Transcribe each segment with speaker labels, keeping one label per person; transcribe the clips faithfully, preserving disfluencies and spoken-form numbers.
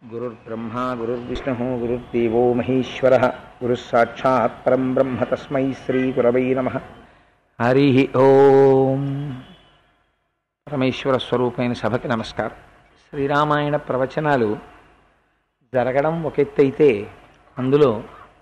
Speaker 1: గురుర్బ్రహ్మా గురుర్విష్ణుః గురుర్దేవో మహేశ్వరః గురుః సాక్షాత్ పరం బ్రహ్మ తస్మై శ్రీ గురవై నమః. హరి ఓం. పరమేశ్వర స్వరూపమైన సభకి నమస్కారం. శ్రీరామాయణ ప్రవచనాలు జరగడం ఒక ఎత్తైతే అందులో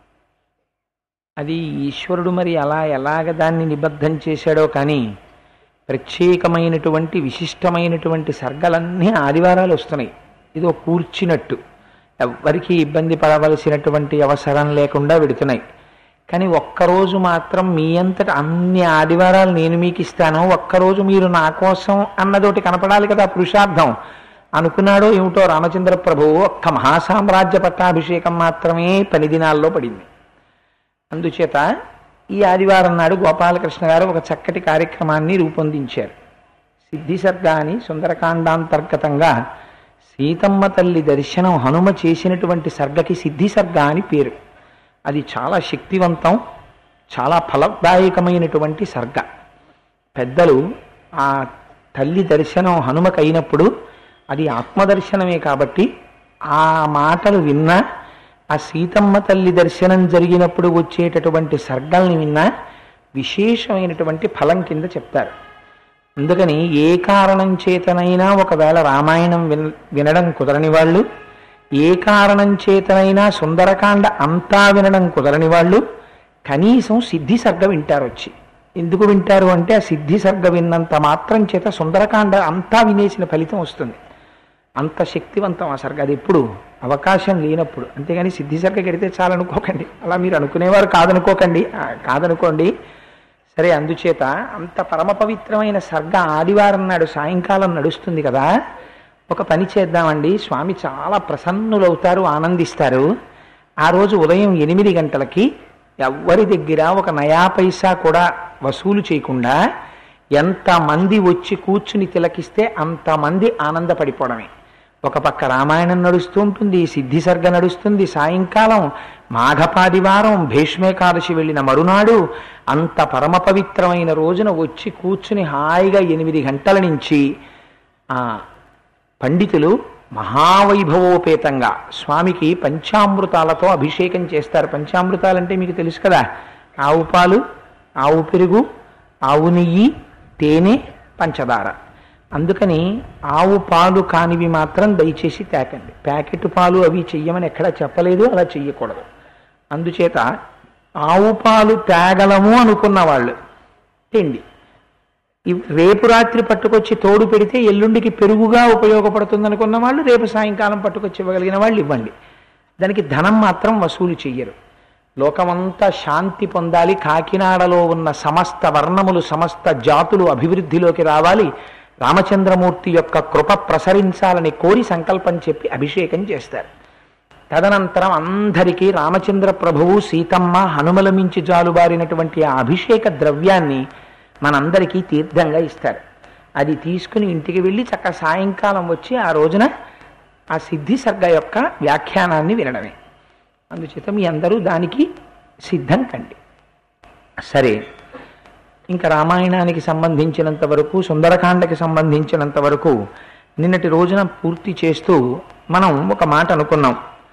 Speaker 1: అది ఈశ్వరుడు మరి అలా ఎలాగ దాన్ని నిబద్ధం చేశాడో కానీ ప్రత్యేకమైనటువంటి విశిష్టమైనటువంటి సర్గలన్నీ ఆదివారాలు వస్తున్నాయి. ఇదో కూర్చున్నట్టు ఎవ్వరికీ ఇబ్బంది పడవలసినటువంటి అవసరం లేకుండా పెడుతున్నాయి. కానీ ఒక్కరోజు మాత్రం మీ అంతటా అన్ని ఆదివారాలు నేను మీకు ఇస్తాను, ఒక్కరోజు మీరు నా కోసం అన్నదోటి కనపడాలి కదా. పురుషార్థం అనుకున్నాడో ఏమిటో రామచంద్ర ప్రభువు ఒక్క మహాసామ్రాజ్య పట్టాభిషేకం మాత్రమే పని దినాల్లో పడింది. అందుచేత ఈ ఆదివారం నాడు గోపాలకృష్ణ గారు ఒక చక్కటి కార్యక్రమాన్ని రూపొందించారు. సిద్ధిసర్గ అని సుందరకాండాంతర్గతంగా సీతమ్మ తల్లి దర్శనం హనుమ చేసినటువంటి సర్గకి సిద్ధిసర్గ అని పేరు. అది చాలా శక్తివంతం, చాలా ఫలదాయకమైనటువంటి సర్గ. పెద్దలు ఆ తల్లి దర్శనం హనుమకు అయినప్పుడు అది ఆత్మదర్శనమే కాబట్టి ఆ మాటలు విన్నా, ఆ సీతమ్మ తల్లి దర్శనం జరిగినప్పుడు వచ్చేటటువంటి సర్గల్ని విన్నా విశేషమైనటువంటి ఫలం కింద చెప్తారు. అందుకని ఏ కారణం చేతనైనా ఒకవేళ రామాయణం విన వినడం కుదరని వాళ్ళు, ఏ కారణం చేతనైనా సుందరకాండ అంతా వినడం కుదరని వాళ్ళు కనీసం సిద్ధి సర్గ వింటారు వచ్చి. ఎందుకు వింటారు అంటే ఆ సిద్ధి సర్గ విన్నంత మాత్రం చేత సుందరకాండ అంతా వినేసిన ఫలితం వస్తుంది. అంత శక్తివంతం ఆ సర్గ. అది ఎప్పుడు అవకాశం లేనప్పుడు. అంతేగాని సిద్ధి సర్గ కడితే చాలనుకోకండి, అలా మీరు అనుకునేవారు కాదనుకోకండి కాదనుకోండి సరే. అందుచేత అంత పరమ పవిత్రమైన సర్గ ఆదివారం నాడు సాయంకాలం నడుస్తుంది కదా. ఒక పని చేద్దామండి, స్వామి చాలా ప్రసన్నులవుతారు, ఆనందిస్తారు. ఆ రోజు ఉదయం ఎనిమిది గంటలకి ఎవ్వరి దగ్గర ఒక నయా పైసా కూడా వసూలు చేయకుండా ఎంతమంది వచ్చి కూర్చుని తిలకిస్తే అంతమంది ఆనందపడిపోవడమే. ఒక పక్క రామాయణం నడుస్తూ ఉంటుంది, సిద్ధి సర్గ నడుస్తుంది. సాయంకాలం మాఘపాదివారం భీష్మేకాదశి వెళ్ళిన మరునాడు అంత పరమ పవిత్రమైన రోజున వచ్చి కూర్చుని హాయిగా ఎనిమిది గంటల నుంచి ఆ పండితులు మహావైభవోపేతంగా స్వామికి పంచామృతాలతో అభిషేకం చేస్తారు. పంచామృతాలంటే మీకు తెలుసు కదా, ఆవు పాలు, ఆవు పెరుగు, ఆవు నెయ్యి, తేనె, పంచదార. అందుకని ఆవు పాలు కానివి మాత్రం దయచేసి తేకండి. ప్యాకెట్ పాలు అవి చెయ్యమని ఎక్కడా చెప్పలేదు, అలా చెయ్యకూడదు. అందుచేత ఆవు పాలు తేగలము అనుకున్న వాళ్ళు తిండి రేపు రాత్రి పట్టుకొచ్చి తోడు పెడితే ఎల్లుండికి పెరుగుగా ఉపయోగపడుతుంది అనుకున్న వాళ్ళు రేపు సాయంకాలం పట్టుకొచ్చి ఇవ్వగలిగిన వాళ్ళు ఇవ్వండి. దానికి ధనం మాత్రం వసూలు చెయ్యరు. లోకమంతా శాంతి పొందాలి, కాకినాడలో ఉన్న సమస్త వర్ణములు సమస్త జాతులు అభివృద్ధిలోకి రావాలి, రామచంద్రమూర్తి యొక్క కృప ప్రసరించాలని కోరి సంకల్పం చెప్పి అభిషేకం చేస్తారు. తదనంతరం అందరికీ రామచంద్ర ప్రభువు సీతమ్మ హనుమల మించి జాలుబారినటువంటి ఆ అభిషేక ద్రవ్యాన్ని మనందరికీ తీర్థంగా ఇస్తారు. అది తీసుకుని ఇంటికి వెళ్ళి చక్క సాయంకాలం వచ్చి ఆ రోజున ఆ సిద్ధి సర్గ యొక్క వ్యాఖ్యానాన్ని వినడమే. అందుచేత మీ అందరూ దానికి సిద్ధం కండి. సరే, ఇంకా రామాయణానికి సంబంధించినంత వరకు, సుందరకాండకి సంబంధించినంత వరకు నిన్నటి రోజున పూర్తి చేస్తూ మనం ఒక మాట అనుకున్నాం.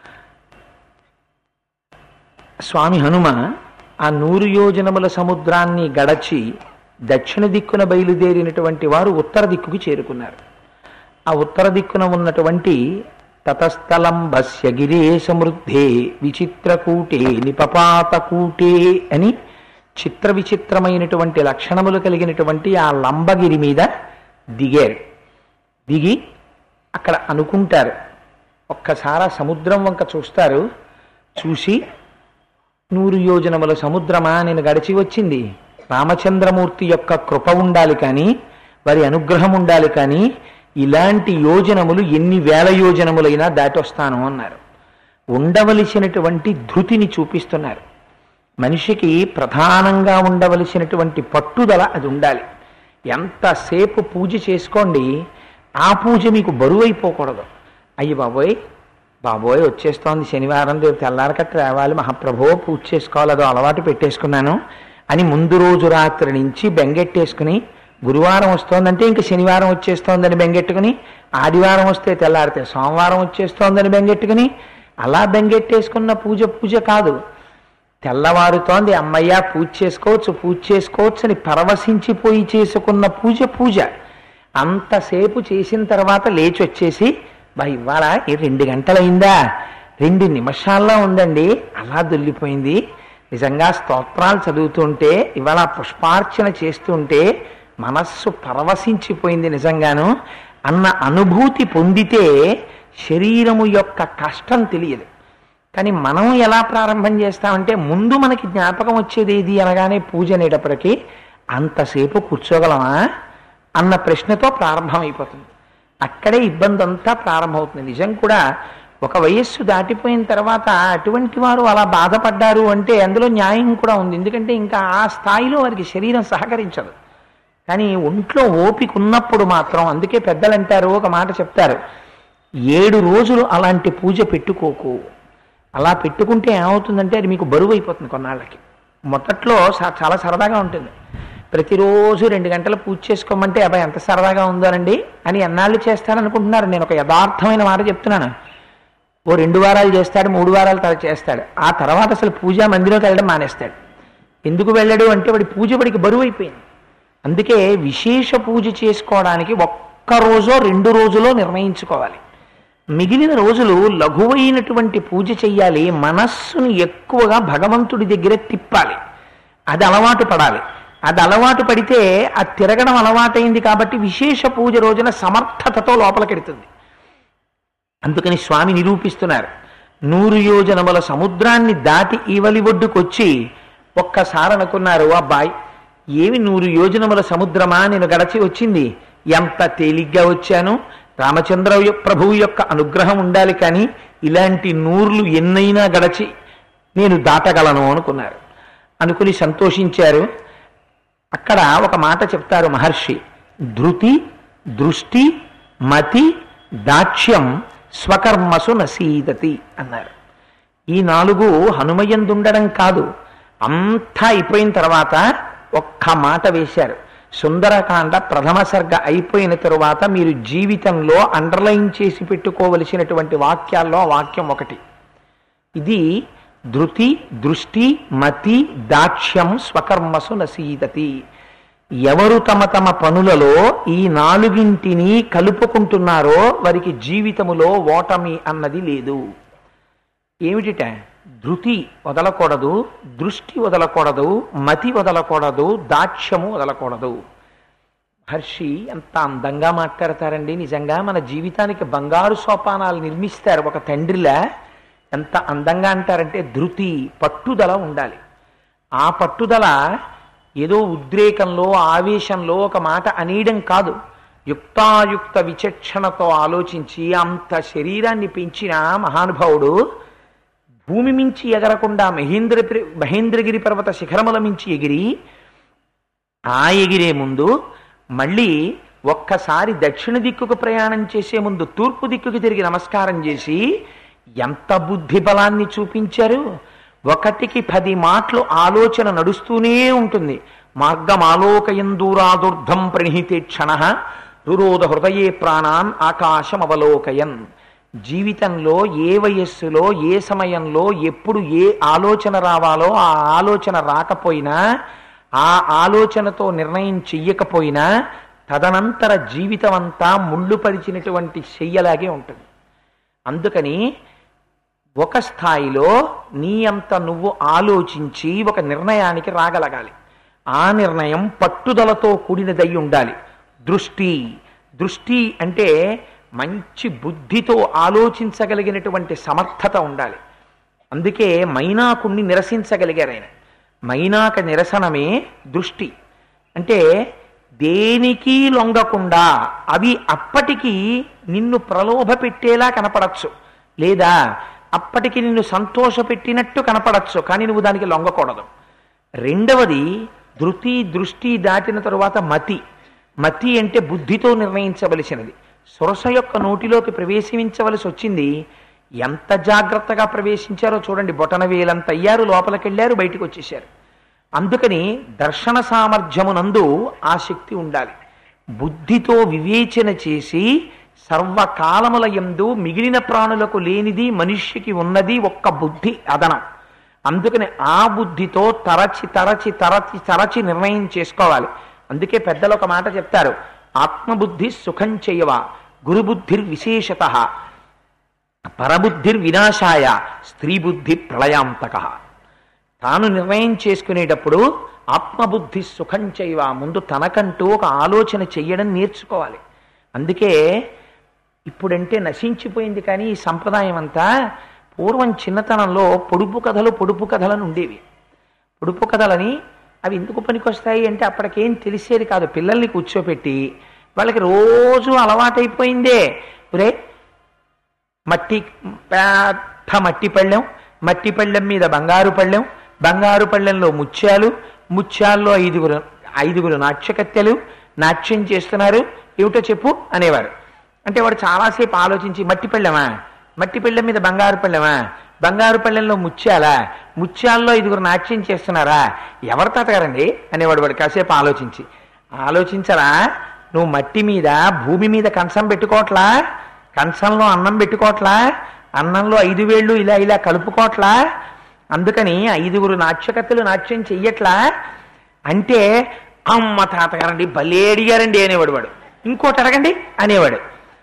Speaker 1: స్వామి హనుమ ఆ నూరు యోజనముల సముద్రాన్ని గడచి దక్షిణ దిక్కున బయలుదేరినటువంటి వారు ఉత్తర దిక్కుకి చేరుకున్నారు. ఆ ఉత్తర దిక్కున ఉన్నటువంటి తతస్థలం భస్య గిరే సమృద్ధే విచిత్రకూటే నిపపాతకూటే అని చిత్ర విచిత్రమైనటువంటి లక్షణములు కలిగినటువంటి ఆ లంబగిరి మీద దిగారు. దిగి అక్కడ అనుకుంటారు, ఒక్కసారి సముద్రం వంక చూస్తారు. చూసి నూరు యోజనముల సముద్రమా నేను గడిచి వచ్చింది, రామచంద్రమూర్తి యొక్క కృప ఉండాలి కానీ, వారి అనుగ్రహం ఉండాలి కానీ, ఇలాంటి యోజనములు ఎన్ని వేల యోజనములైనా దాటొస్తాను అన్నారు. ఉండవలసినటువంటి ధృతిని చూపిస్తున్నారు. మనిషికి ప్రధానంగా ఉండవలసినటువంటి పట్టుదల అది ఉండాలి. ఎంతసేపు పూజ చేసుకోండి, ఆ పూజ మీకు బరువు అయిపోకూడదు. అయ్యి బాబోయ్ బాబోయ్ వచ్చేస్తోంది శనివారం, రేపు తెల్లారక రావాలి మహాప్రభో పూజ చేసుకోవాలి, అదో అలవాటు పెట్టేసుకున్నాను అని ముందు రోజు రాత్రి నుంచి బెంగెట్టేసుకుని గురువారం వస్తోందంటే ఇంక శనివారం వచ్చేస్తోందని బెంగెట్టుకుని, ఆదివారం వస్తే తెల్లారితే సోమవారం వచ్చేస్తోందని బెంగెట్టుకుని, అలా బెంగెట్టేసుకున్న పూజ పూజ కాదు. తెల్లవారుతోంది, అమ్మయ్య పూజ చేసుకోవచ్చు పూజ చేసుకోవచ్చు అని పరవశించిపోయి చేసుకున్న పూజ పూజ. అంతసేపు చేసిన తర్వాత లేచి వచ్చేసి, బా ఇవాళ ఈ రెండు గంటలైందా, రెండు నిమిషాల్లో ఉందండి, అలా దొల్లిపోయింది. నిజంగా స్తోత్రాలు చదువుతుంటే, ఇవాళ పుష్పార్చన చేస్తుంటే మనస్సు పరవశించిపోయింది నిజంగాను అన్న అనుభూతి పొందితే శరీరము యొక్క కష్టం తెలియదు. కానీ మనం ఎలా ప్రారంభం చేస్తామంటే, ముందు మనకి జ్ఞాపకం వచ్చేది ఏది అనగానే పూజ అనేటప్పటికీ అంతసేపు కూర్చోగలమా అన్న ప్రశ్నతో ప్రారంభమైపోతుంది. అక్కడే ఇబ్బంది అంతా ప్రారంభమవుతుంది. నిజం కూడా ఒక వయస్సు దాటిపోయిన తర్వాత అటువంటి వారు అలా బాధపడ్డారు అంటే అందులో న్యాయం కూడా ఉంది. ఎందుకంటే ఇంకా ఆ స్థాయిలో వారికి శరీరం సహకరించదు. కానీ ఒంట్లో ఓపిక ఉన్నప్పుడు మాత్రం, అందుకే పెద్దలు అంటారు, ఒక మాట చెప్తారు, ఏడు రోజులు అలాంటి పూజ పెట్టుకోకు. అలా పెట్టుకుంటే ఏమవుతుందంటే అది మీకు బరువు అయిపోతుంది కొన్నాళ్ళకి. మొదట్లో చాలా సరదాగా ఉంటుంది. ప్రతిరోజు రెండు గంటలు పూజ చేసుకోమంటే అబ్బాయి ఎంత సరదాగా ఉందోనండి అని ఎన్నాళ్ళు చేస్తాడనుకుంటున్నారు. నేను ఒక యథార్థమైన మాట చెప్తున్నాను. ఓ రెండు వారాలు చేస్తాడు, మూడు వారాలు తర్వాత చేస్తాడు. ఆ తర్వాత అసలు పూజా మందిరంకి వెళ్ళడం మానేస్తాడు. ఎందుకు వెళ్ళడు అంటే వాడి పూజ వాడికి బరువు అయిపోయింది. అందుకే విశేష పూజ చేసుకోవడానికి ఒక్క రోజో రెండు రోజులో నిర్ణయించుకోవాలి. మిగిలిన రోజులు లఘువైనటువంటి పూజ చెయ్యాలి. మనస్సును ఎక్కువగా భగవంతుడి దగ్గర తిప్పాలి. అది అలవాటు పడాలి. అది అలవాటు పడితే ఆ తిరగడం అలవాటైంది కాబట్టి విశేష పూజ రోజున సమర్థతతో లోపలికెడుతుంది. అందుకని స్వామి నిరూపిస్తున్నారు, నూరు యోజనముల సముద్రాన్ని దాటి ఈవలి ఒడ్డుకొచ్చి ఒక్కసారి అనుకున్నారు, అబ్బాయి ఏమి నూరు యోజనముల సముద్రమా నేను గడచి వచ్చింది, ఎంత తేలిగ్గా వచ్చాను, రామచంద్ర ప్రభువు యొక్క అనుగ్రహం ఉండాలి, కానీ ఇలాంటి నూర్లు ఎన్నైనా గడచి నేను దాటగలను అనుకున్నారు. అనుకుని సంతోషించారు. అక్కడ ఒక మాట చెప్తారు మహర్షి, ధృతి, దృష్టి, మతి, దాక్ష్యం స్వకర్మసు నసీదతి అన్నారు. ఈ నాలుగు హనుమయందుండడం కాదు, అంతా అయిపోయిన తర్వాత ఒక్క మాట వేశారు. సుందరకాండ ప్రథమ సర్గ అయిపోయిన తరువాత మీరు జీవితంలో అండర్లైన్ చేసి పెట్టుకోవలసినటువంటి వాక్యాల్లో ఆ వాక్యం ఒకటి. ఇది ధృతి, దృష్టి, మతి, దాక్ష్యం స్వకర్మసు నసీదతి. ఎవరు తమ తమ పనులలో ఈ నాలుగింటిని కలుపుకుంటున్నారో వారికి జీవితములో ఓటమి అన్నది లేదు. ఏమిటిట? ధృతి వదలకూడదు, దృష్టి వదలకూడదు, మతి వదలకూడదు, దాక్ష్యము వదలకూడదు. మహర్షి ఎంత అందంగా మాట్లాడతారండి. నిజంగా మన జీవితానికి బంగారు సోపానాలు నిర్మిస్తారు ఒక తండ్రిలా. ఎంత అందంగా అంటారంటే, ధృతి పట్టుదల ఉండాలి. ఆ పట్టుదల ఏదో ఉద్రేకంలో ఆవేశంలో ఒక మాట అనేయడం కాదు, యుక్తాయుక్త విచక్షణతో ఆలోచించి అంత శరీరాన్ని పెంచిన మహానుభావుడు భూమి మించి ఎగరకుండా మహేంద్ర మహేంద్రగిరి పర్వత శిఖరముల మించి ఎగిరి, ఆ ఎగిరే ముందు మళ్ళీ ఒక్కసారి దక్షిణ దిక్కుకు ప్రయాణం చేసే ముందు తూర్పు దిక్కుకి తిరిగి నమస్కారం చేసి ఎంత బుద్ధి బలాన్ని చూపించారు. ఒకటికి పది మాటలు ఆలోచన నడుస్తూనే ఉంటుంది. మార్గం ఆలోకయందూరాదుర్ధం ప్రణిహితే క్షణ రురోధ హృదయే ప్రాణాన్ ఆకాశం అవలోకయన్. జీవితంలో ఏ వయస్సులో ఏ సమయంలో ఎప్పుడు ఏ ఆలోచన రావాలో ఆ ఆలోచన రాకపోయినా, ఆ ఆలోచనతో నిర్ణయం చెయ్యకపోయినా తదనంతర జీవితం అంతా ముళ్ళు పరిచినటువంటి చెయ్యలాగే ఉంటుంది. అందుకని ఒక స్థాయిలో నీ అంత నువ్వు ఆలోచించి ఒక నిర్ణయానికి రాగలగాలి. ఆ నిర్ణయం పట్టుదలతో కూడినదై ఉండాలి. దృష్టి దృష్టి అంటే మంచి బుద్ధితో ఆలోచించగలిగినటువంటి సమర్థత ఉండాలి. అందుకే మైనాకుణ్ణి నిరసించగలిగారు ఆయన. మైనాక నిరసనమే దృష్టి. అంటే దేనికి లొంగకుండా అవి అప్పటికి నిన్ను ప్రలోభ పెట్టేలా కనపడచ్చు, లేదా అప్పటికి నిన్ను సంతోషపెట్టినట్టు కనపడచ్చు, కానీ నువ్వు దానికి లొంగకూడదు. రెండవది ధృతి, దృష్టి దాటిన తరువాత మతి. మతి అంటే బుద్ధితో నిర్ణయించవలసినది. సురస యొక్క నోటిలోకి ప్రవేశించవలసి వచ్చింది. ఎంత జాగ్రత్తగా ప్రవేశించారో చూడండి. బొటన వేలంత అయ్యారు, లోపలికి వెళ్ళారు, బయటకు వచ్చేశారు. అందుకని దర్శన సామర్థ్యమునందు ఆ శక్తి ఉండాలి. బుద్ధితో వివేచన చేసి సర్వకాలముల యందు మిగిలిన ప్రాణులకు లేనిది మనుష్యకి ఉన్నది ఒక్క బుద్ధి అదనం. అందుకని ఆ బుద్ధితో తరచి తరచి తరచి తరచి నిర్ణయం చేసుకోవాలి. అందుకే పెద్దలు ఒక మాట చెప్తారు, ఆత్మబుద్ధి సుఖం చేయవా, గురుబుద్ధిర్ విశేషత, పరబుద్ధిర్ వినాశాయ, స్త్రీ బుద్ధి ప్రళయాంతక. తాను నిర్ణయం చేసుకునేటప్పుడు ఆత్మబుద్ధి సుఖం చేయవా, ముందు తనకంటూ ఒక ఆలోచన చెయ్యడం నేర్చుకోవాలి. అందుకే ఇప్పుడంటే నశించిపోయింది కానీ ఈ సంప్రదాయం అంతా పూర్వం చిన్నతనంలో పొడుపు కథలు పొడుపు కథలను ఉండేవి. పొడుపు కథలని అవి ఎందుకు పనికొస్తాయి అంటే అప్పటికేం తెలిసేది కాదు. పిల్లల్ని కూర్చోపెట్టి వాళ్ళకి రోజు అలవాటైపోయిందే, ఒరే మట్టి పెద్ద మట్టి పళ్ళెం, మట్టి పళ్ళెం మీద బంగారు పళ్ళెం, బంగారు పళ్ళెంలో ముత్యాలు, ముత్యాల్లో ఐదుగురు ఐదుగురు నాట్యకత్తెలు నాట్యం చేస్తున్నారు, ఏమిటో చెప్పు అనేవారు. అంటే వాడు చాలాసేపు ఆలోచించి మట్టి పళ్ళెమా, మట్టి పళ్ళెం మీద బంగారు పళ్ళెమా, బంగారు పళ్ళెంలో ముత్యాలా, ముత్యాల్లో ఐదుగురు నాట్యం చేస్తున్నారా, ఎవరు తాతగారండి అనేవాడు. వాడు కాసేపు ఆలోచించి, ఆలోచించరా నువ్వు మట్టి మీద భూమి మీద కంచం పెట్టుకోవట్లా, కంచంలో అన్నం పెట్టుకోవట్లా, అన్నంలో ఐదు వేళ్ళు ఇలా ఇలా కలుపుకోవట్లా, అందుకని ఐదుగురు నాట్యకత్తెలు నాట్యం చెయ్యట్లా అంటే, అమ్మ తాతగారండి భలే అడిగారండి అనేవాడు వాడు. ఇంకోటి అడగండి అనేవాడు.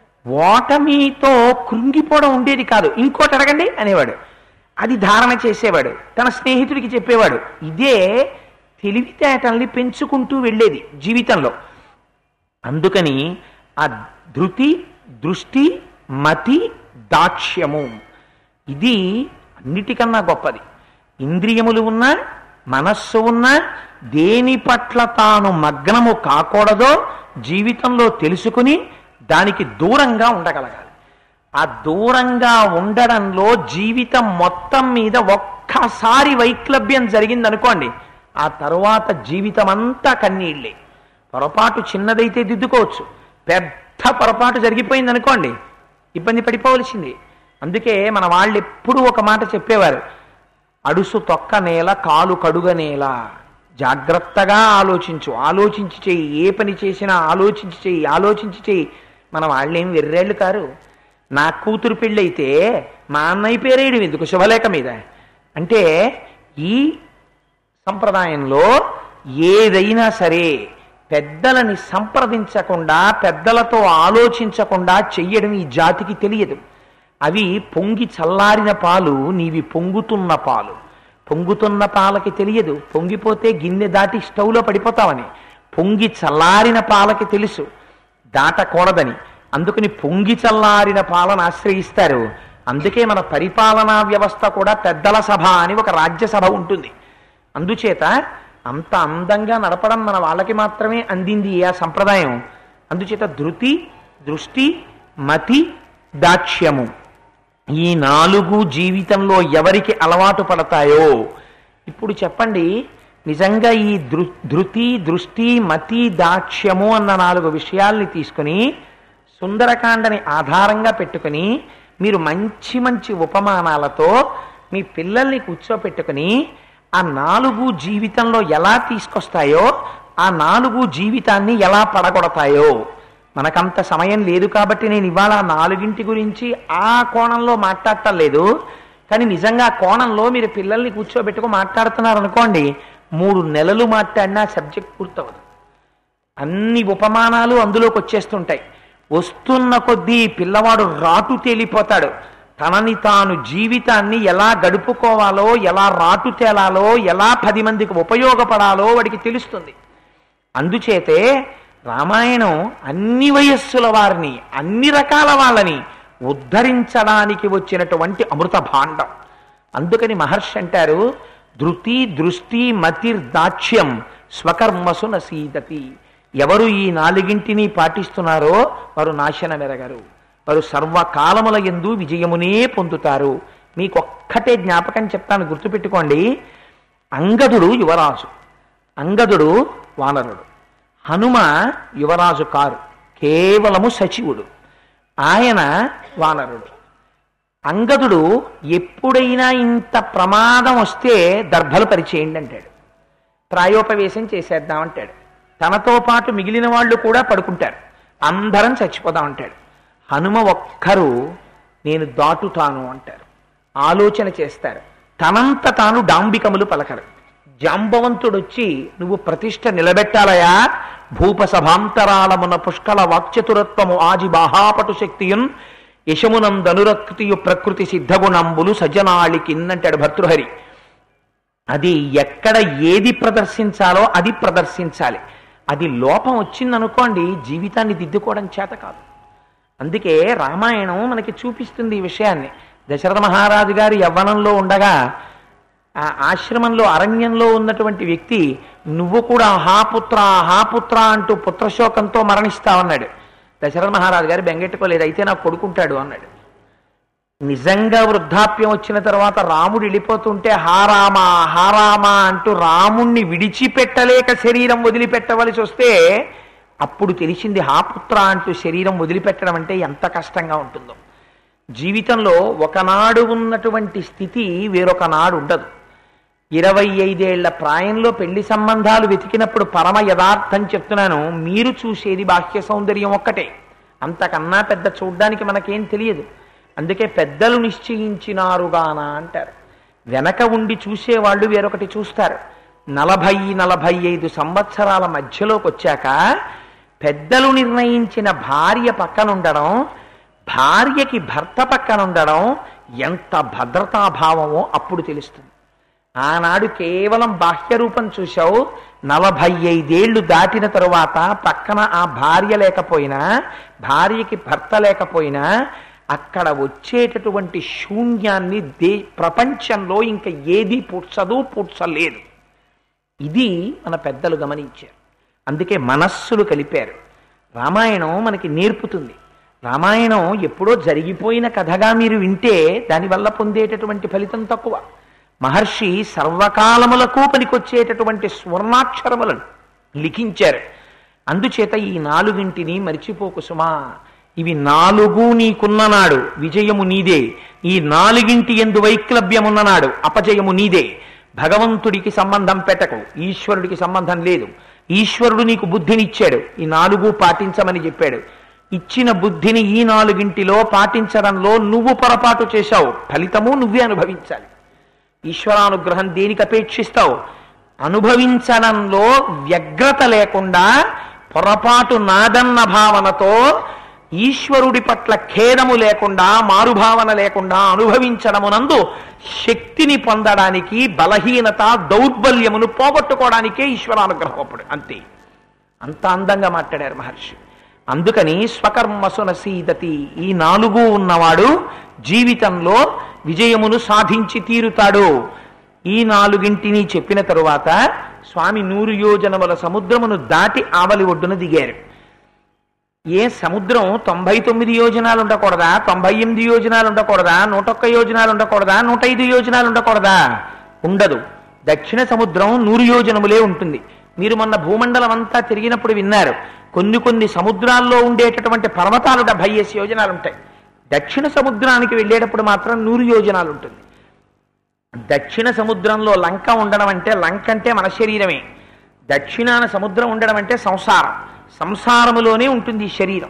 Speaker 1: ఓటమితో కృంగిపోవడం ఉండేది కాదు, ఇంకోటి అడగండి అనేవాడు. అది ధారణ చేసేవాడు, తన స్నేహితుడికి చెప్పేవాడు. ఇదే తెలివితేటల్ని పెంచుకుంటూ వెళ్ళేది జీవితంలో. అందుకని ఆ ధృతి, దృష్టి, మతి, దాక్ష్యము ఇది అన్నిటికన్నా గొప్పది. ఇంద్రియములు ఉన్నా మనస్సు ఉన్నా దేని పట్ల తాను మగ్నము కాకూడదో జీవితంలో తెలుసుకుని దానికి దూరంగా ఉండగలగాలి. ఆ దూరంగా ఉండడంలో జీవితం మొత్తం మీద ఒక్కసారి వైక్లభ్యం జరిగిందనుకోండి, ఆ తరువాత జీవితం అంతా కన్నీళ్ళే. పొరపాటు చిన్నదైతే దిద్దుకోవచ్చు, పెద్ద పొరపాటు జరిగిపోయిందనుకోండి ఇబ్బంది పడిపోవలసింది. అందుకే మన వాళ్ళు ఎప్పుడూ ఒక మాట చెప్పేవారు, అడుసు తొక్క నేల కాలు కడుగ నేల. జాగ్రత్తగా ఆలోచించు, ఆలోచించి చెయ్యి, ఏ పని చేసినా ఆలోచించి చెయ్యి, ఆలోచించి చెయ్యి. మన వాళ్ళేం వెర్రేళ్ళు కారు. నా కూతురు పెళ్ళైతే మా అన్నయ్య పేరేయడం ఎందుకు శుభలేఖ మీద అంటే, ఈ సంప్రదాయంలో ఏదైనా సరే పెద్దలని సంప్రదించకుండా పెద్దలతో ఆలోచించకుండా చెయ్యడం ఈ జాతికి తెలియదు. అవి పొంగి చల్లారిన పాలు, నీవి పొంగుతున్న పాలు. పొంగుతున్న పాలకి తెలియదు పొంగిపోతే గిన్నె దాటి స్టవ్లో పడిపోతావని, పొంగి చల్లారిన పాలకి తెలుసు దాటకూడదని. అందుకని పొంగి చల్లారిన పాలను ఆశ్రయిస్తారు. అందుకే మన పరిపాలనా వ్యవస్థ కూడా పెద్దల సభ అని ఒక రాజ్యసభ ఉంటుంది. అందుచేత అంత అందంగా నడపడం మన వాళ్ళకి మాత్రమే అందింది ఆ సంప్రదాయం. అందుచేత ధృతి, దృష్టి, మతి, దాక్ష్యము ఈ నాలుగు జీవితంలో ఎవరికి అలవాటు పడతాయో, ఇప్పుడు చెప్పండి, నిజంగా ఈ దృ ధృతి, దృష్టి, మతి, దాక్ష్యము అన్న నాలుగు విషయాల్ని తీసుకుని సుందరకాండని ఆధారంగా పెట్టుకుని మీరు మంచి మంచి ఉపమానాలతో మీ పిల్లల్ని కూర్చోపెట్టుకుని ఆ నాలుగు జీవితంలో ఎలా తీసుకొస్తాయో, ఆ నాలుగు జీవితాన్ని ఎలా పడగొడతాయో. మనకంత సమయం లేదు కాబట్టి నేను ఇవాళ నాలుగింటి గురించి ఆ కోణంలో మాట్లాడటం లేదు. కానీ నిజంగా ఆ కోణంలో మీరు పిల్లల్ని కూర్చోబెట్టుకు మాట్లాడుతున్నారు అనుకోండి, మూడు నెలలు మాట్లాడినా సబ్జెక్ట్ పూర్తవదు. అన్ని ఉపమానాలు అందులోకి వచ్చేస్తుంటాయి. వస్తున్న కొద్దీ పిల్లవాడు రాటు తేలిపోతాడు. తనని తాను జీవితాన్ని ఎలా గడుపుకోవాలో, ఎలా రాటు తేలాలో, ఎలా పది మందికి ఉపయోగపడాలో వాడికి తెలుస్తుంది. అందుచేతే రామాయణం అన్ని వయస్సుల వారిని, అన్ని రకాల వాళ్ళని ఉద్ధరించడానికి వచ్చినటువంటి అమృత భాండం. అందుకని మహర్షి అంటారు, ధృతి, దృష్టి, మతిర్దాక్ష్యం స్వకర్మసు నసీదతి. ఎవరు ఈ నాలుగింటిని పాటిస్తున్నారో వారు నాశనమెరగరు, వారు సర్వకాలముల యందు విజయమునే పొందుతారు. మీకొక్కటే జ్ఞాపకం చెప్తాను, గుర్తుపెట్టుకోండి. అంగదుడు యువరాజు, అంగదుడు వానరుడు. హనుమ యువరాజు కారు, కేవలము సచివుడు. ఆయన వానరుడు. అంగదుడు ఎప్పుడైనా ఇంత ప్రమాదం వస్తే దర్భలు పరిచేయండి అంటాడు. ప్రాయోపవేశం చేసేద్దాం అంటాడు. తనతో పాటు మిగిలిన వాళ్ళు కూడా పడుకుంటారు. అందరం చచ్చిపోదాం అంటాడు. హనుమ ఒక్కరు నేను దాటుతాను అంటారు. ఆలోచన చేస్తారు. తనంత తాను డాంబికములు పలకరు. జాంబవంతుడొచ్చి నువ్వు ప్రతిష్ఠ నిలబెట్టాలయా, భూపసభాంతరాళమున పుష్కల వాక్చతురత్వము ఆజి బాహాపటు శక్తియున్ యశమునందనురక్తియు ప్రకృతి సిద్ధగుణంబులు సజ్జనాళికిన్నంటాడు భర్తృహరి. అది ఎక్కడ ఏది ప్రదర్శించాలో అది ప్రదర్శించాలి. అది లోపం వచ్చిందనుకోండి జీవితాన్ని దిద్దుకోవడం చేత కాదు. అందుకే రామాయణం మనకి చూపిస్తుంది ఈ విషయాన్ని. దశరథ మహారాజు గారి యవ్వనంలో ఉండగా ఆ ఆశ్రమంలో అరణ్యంలో ఉన్నటువంటి వ్యక్తి నువ్వు కూడా హాపుత్ర హాపుత్ర అంటూ పుత్రశోకంతో మరణిస్తావన్నాడు. దశరథ మహారాజు గారు బెంగెట్టుకోలేదు. అయితే నాకు కొడుకుంటాడు అన్నాడు. నిజంగా వృద్ధాప్యం వచ్చిన తర్వాత రాముడు వెళ్ళిపోతుంటే హారామా హారామా అంటూ రాముణ్ణి విడిచిపెట్టలేక శరీరం వదిలిపెట్టవలసి వస్తే అప్పుడు తెలిసింది హాపుత్ర అంటూ శరీరం వదిలిపెట్టడం అంటే ఎంత కష్టంగా ఉంటుందో. జీవితంలో ఒకనాడు ఉన్నటువంటి స్థితి వేరొక నాడు ఉండదు. ఇరవై ఐదేళ్ల ప్రాయంలో పెళ్లి సంబంధాలు వెతికినప్పుడు పరమ యథార్థం చెప్తున్నాను, మీరు చూసేది బాహ్య సౌందర్యం ఒక్కటే, అంతకన్నా పెద్ద చూడ్డానికి మనకేం తెలియదు. అందుకే పెద్దలు నిశ్చయించినారుగాన అంటారు. వెనక ఉండి చూసేవాళ్ళు వేరొకటి చూస్తారు. నలభై నలభై ఐదు సంవత్సరాల మధ్యలోకి వచ్చాక పెద్దలు నిర్ణయించిన భార్య పక్కనుండడం, భార్యకి భర్త పక్కనుండడం ఎంత భద్రతాభావమో అప్పుడు తెలుస్తుంది. ఆనాడు కేవలం బాహ్య రూపం చూశావు. నలభై ఐదేళ్లు దాటిన తరువాత పక్కన ఆ భార్య లేకపోయినా, భార్యకి భర్త లేకపోయినా అక్కడ వచ్చేటటువంటి శూన్యాన్ని దే ప్రపంచంలో ఇంకా ఏది పూడ్చదు, పూడ్చలేదు. ఇది మన పెద్దలు గమనించారు. అందుకే మనస్సులు కలిపారు. రామాయణం మనకి నేర్పుతుంది. రామాయణం ఎప్పుడో జరిగిపోయిన కథగా మీరు వింటే దానివల్ల పొందేటటువంటి ఫలితం తక్కువ. మహర్షి సర్వకాలములకు పనికొచ్చేటటువంటి స్వర్ణాక్షరములను లిఖించారు. అందుచేత ఈ నాలుగింటిని మరిచిపోకు సుమా. ఇవి నాలుగు నీకున్ననాడు విజయము నీదే, ఈ నాలుగింటి ఎందు వైక్లభ్యమున్ననాడు అపజయము నీదే. భగవంతుడికి సంబంధం పెట్టకు, ఈశ్వరుడికి సంబంధం లేదు. ఈశ్వరుడు నీకు బుద్ధినిచ్చాడు, ఈ నాలుగు పాటించమని చెప్పాడు. ఇచ్చిన బుద్ధిని ఈ నాలుగింటిలో పాటించడంలో నువ్వు పొరపాటు చేశావు, ఫలితము నువ్వే అనుభవించాలి. ఈశ్వరానుగ్రహం దేనికి అపేక్షిస్తావు? అనుభవించడంలో వ్యగ్రత లేకుండా పొరపాటు నాదన్న భావనతో, ఈశ్వరుడి పట్ల ఖేదము లేకుండా, మారుభావన లేకుండా అనుభవించడమునందు శక్తిని పొందడానికి, బలహీనత దౌర్బల్యమును పోగొట్టుకోవడానికే ఈశ్వరానుగ్రహం అప్పుడు. అంతే. అంత అందంగా మాట్లాడారు మహర్షి. అందుకని స్వకర్మసున సీదతి, ఈ నాలుగు ఉన్నవాడు జీవితంలో విజయమును సాధించి తీరుతాడు. ఈ నాలుగింటిని చెప్పిన తరువాత స్వామి నూరు యోజనముల సముద్రమును దాటి ఆవలి ఒడ్డున దిగారు. ఏ సముద్రం తొంభై తొమ్మిది యోజనాలు ఉండకూడదా? తొంభై ఎనిమిది యోజనాలు ఉండకూడదా? నూట ఒక్క యోజనాలు ఉండకూడదా? నూట ఐదు యోజనాలు ఉండకూడదా? ఉండదు. దక్షిణ సముద్రం నూరు యోజనములే ఉంటుంది. మీరు మొన్న భూమండలం అంతా తిరిగినప్పుడు విన్నారు, కొన్ని కొన్ని సముద్రాల్లో ఉండేటటువంటి పర్వతాలు డెబ్బై ఐదు యోజనాలు ఉంటాయి. దక్షిణ సముద్రానికి వెళ్ళేటప్పుడు మాత్రం నూరు యోజనాలు ఉంటుంది. దక్షిణ సముద్రంలో లంక ఉండడం అంటే, లంక అంటే మన శరీరమే. దక్షిణాన సముద్రం ఉండడం అంటే సంసారం, సంసారములోనే ఉంటుంది ఈ శరీరం.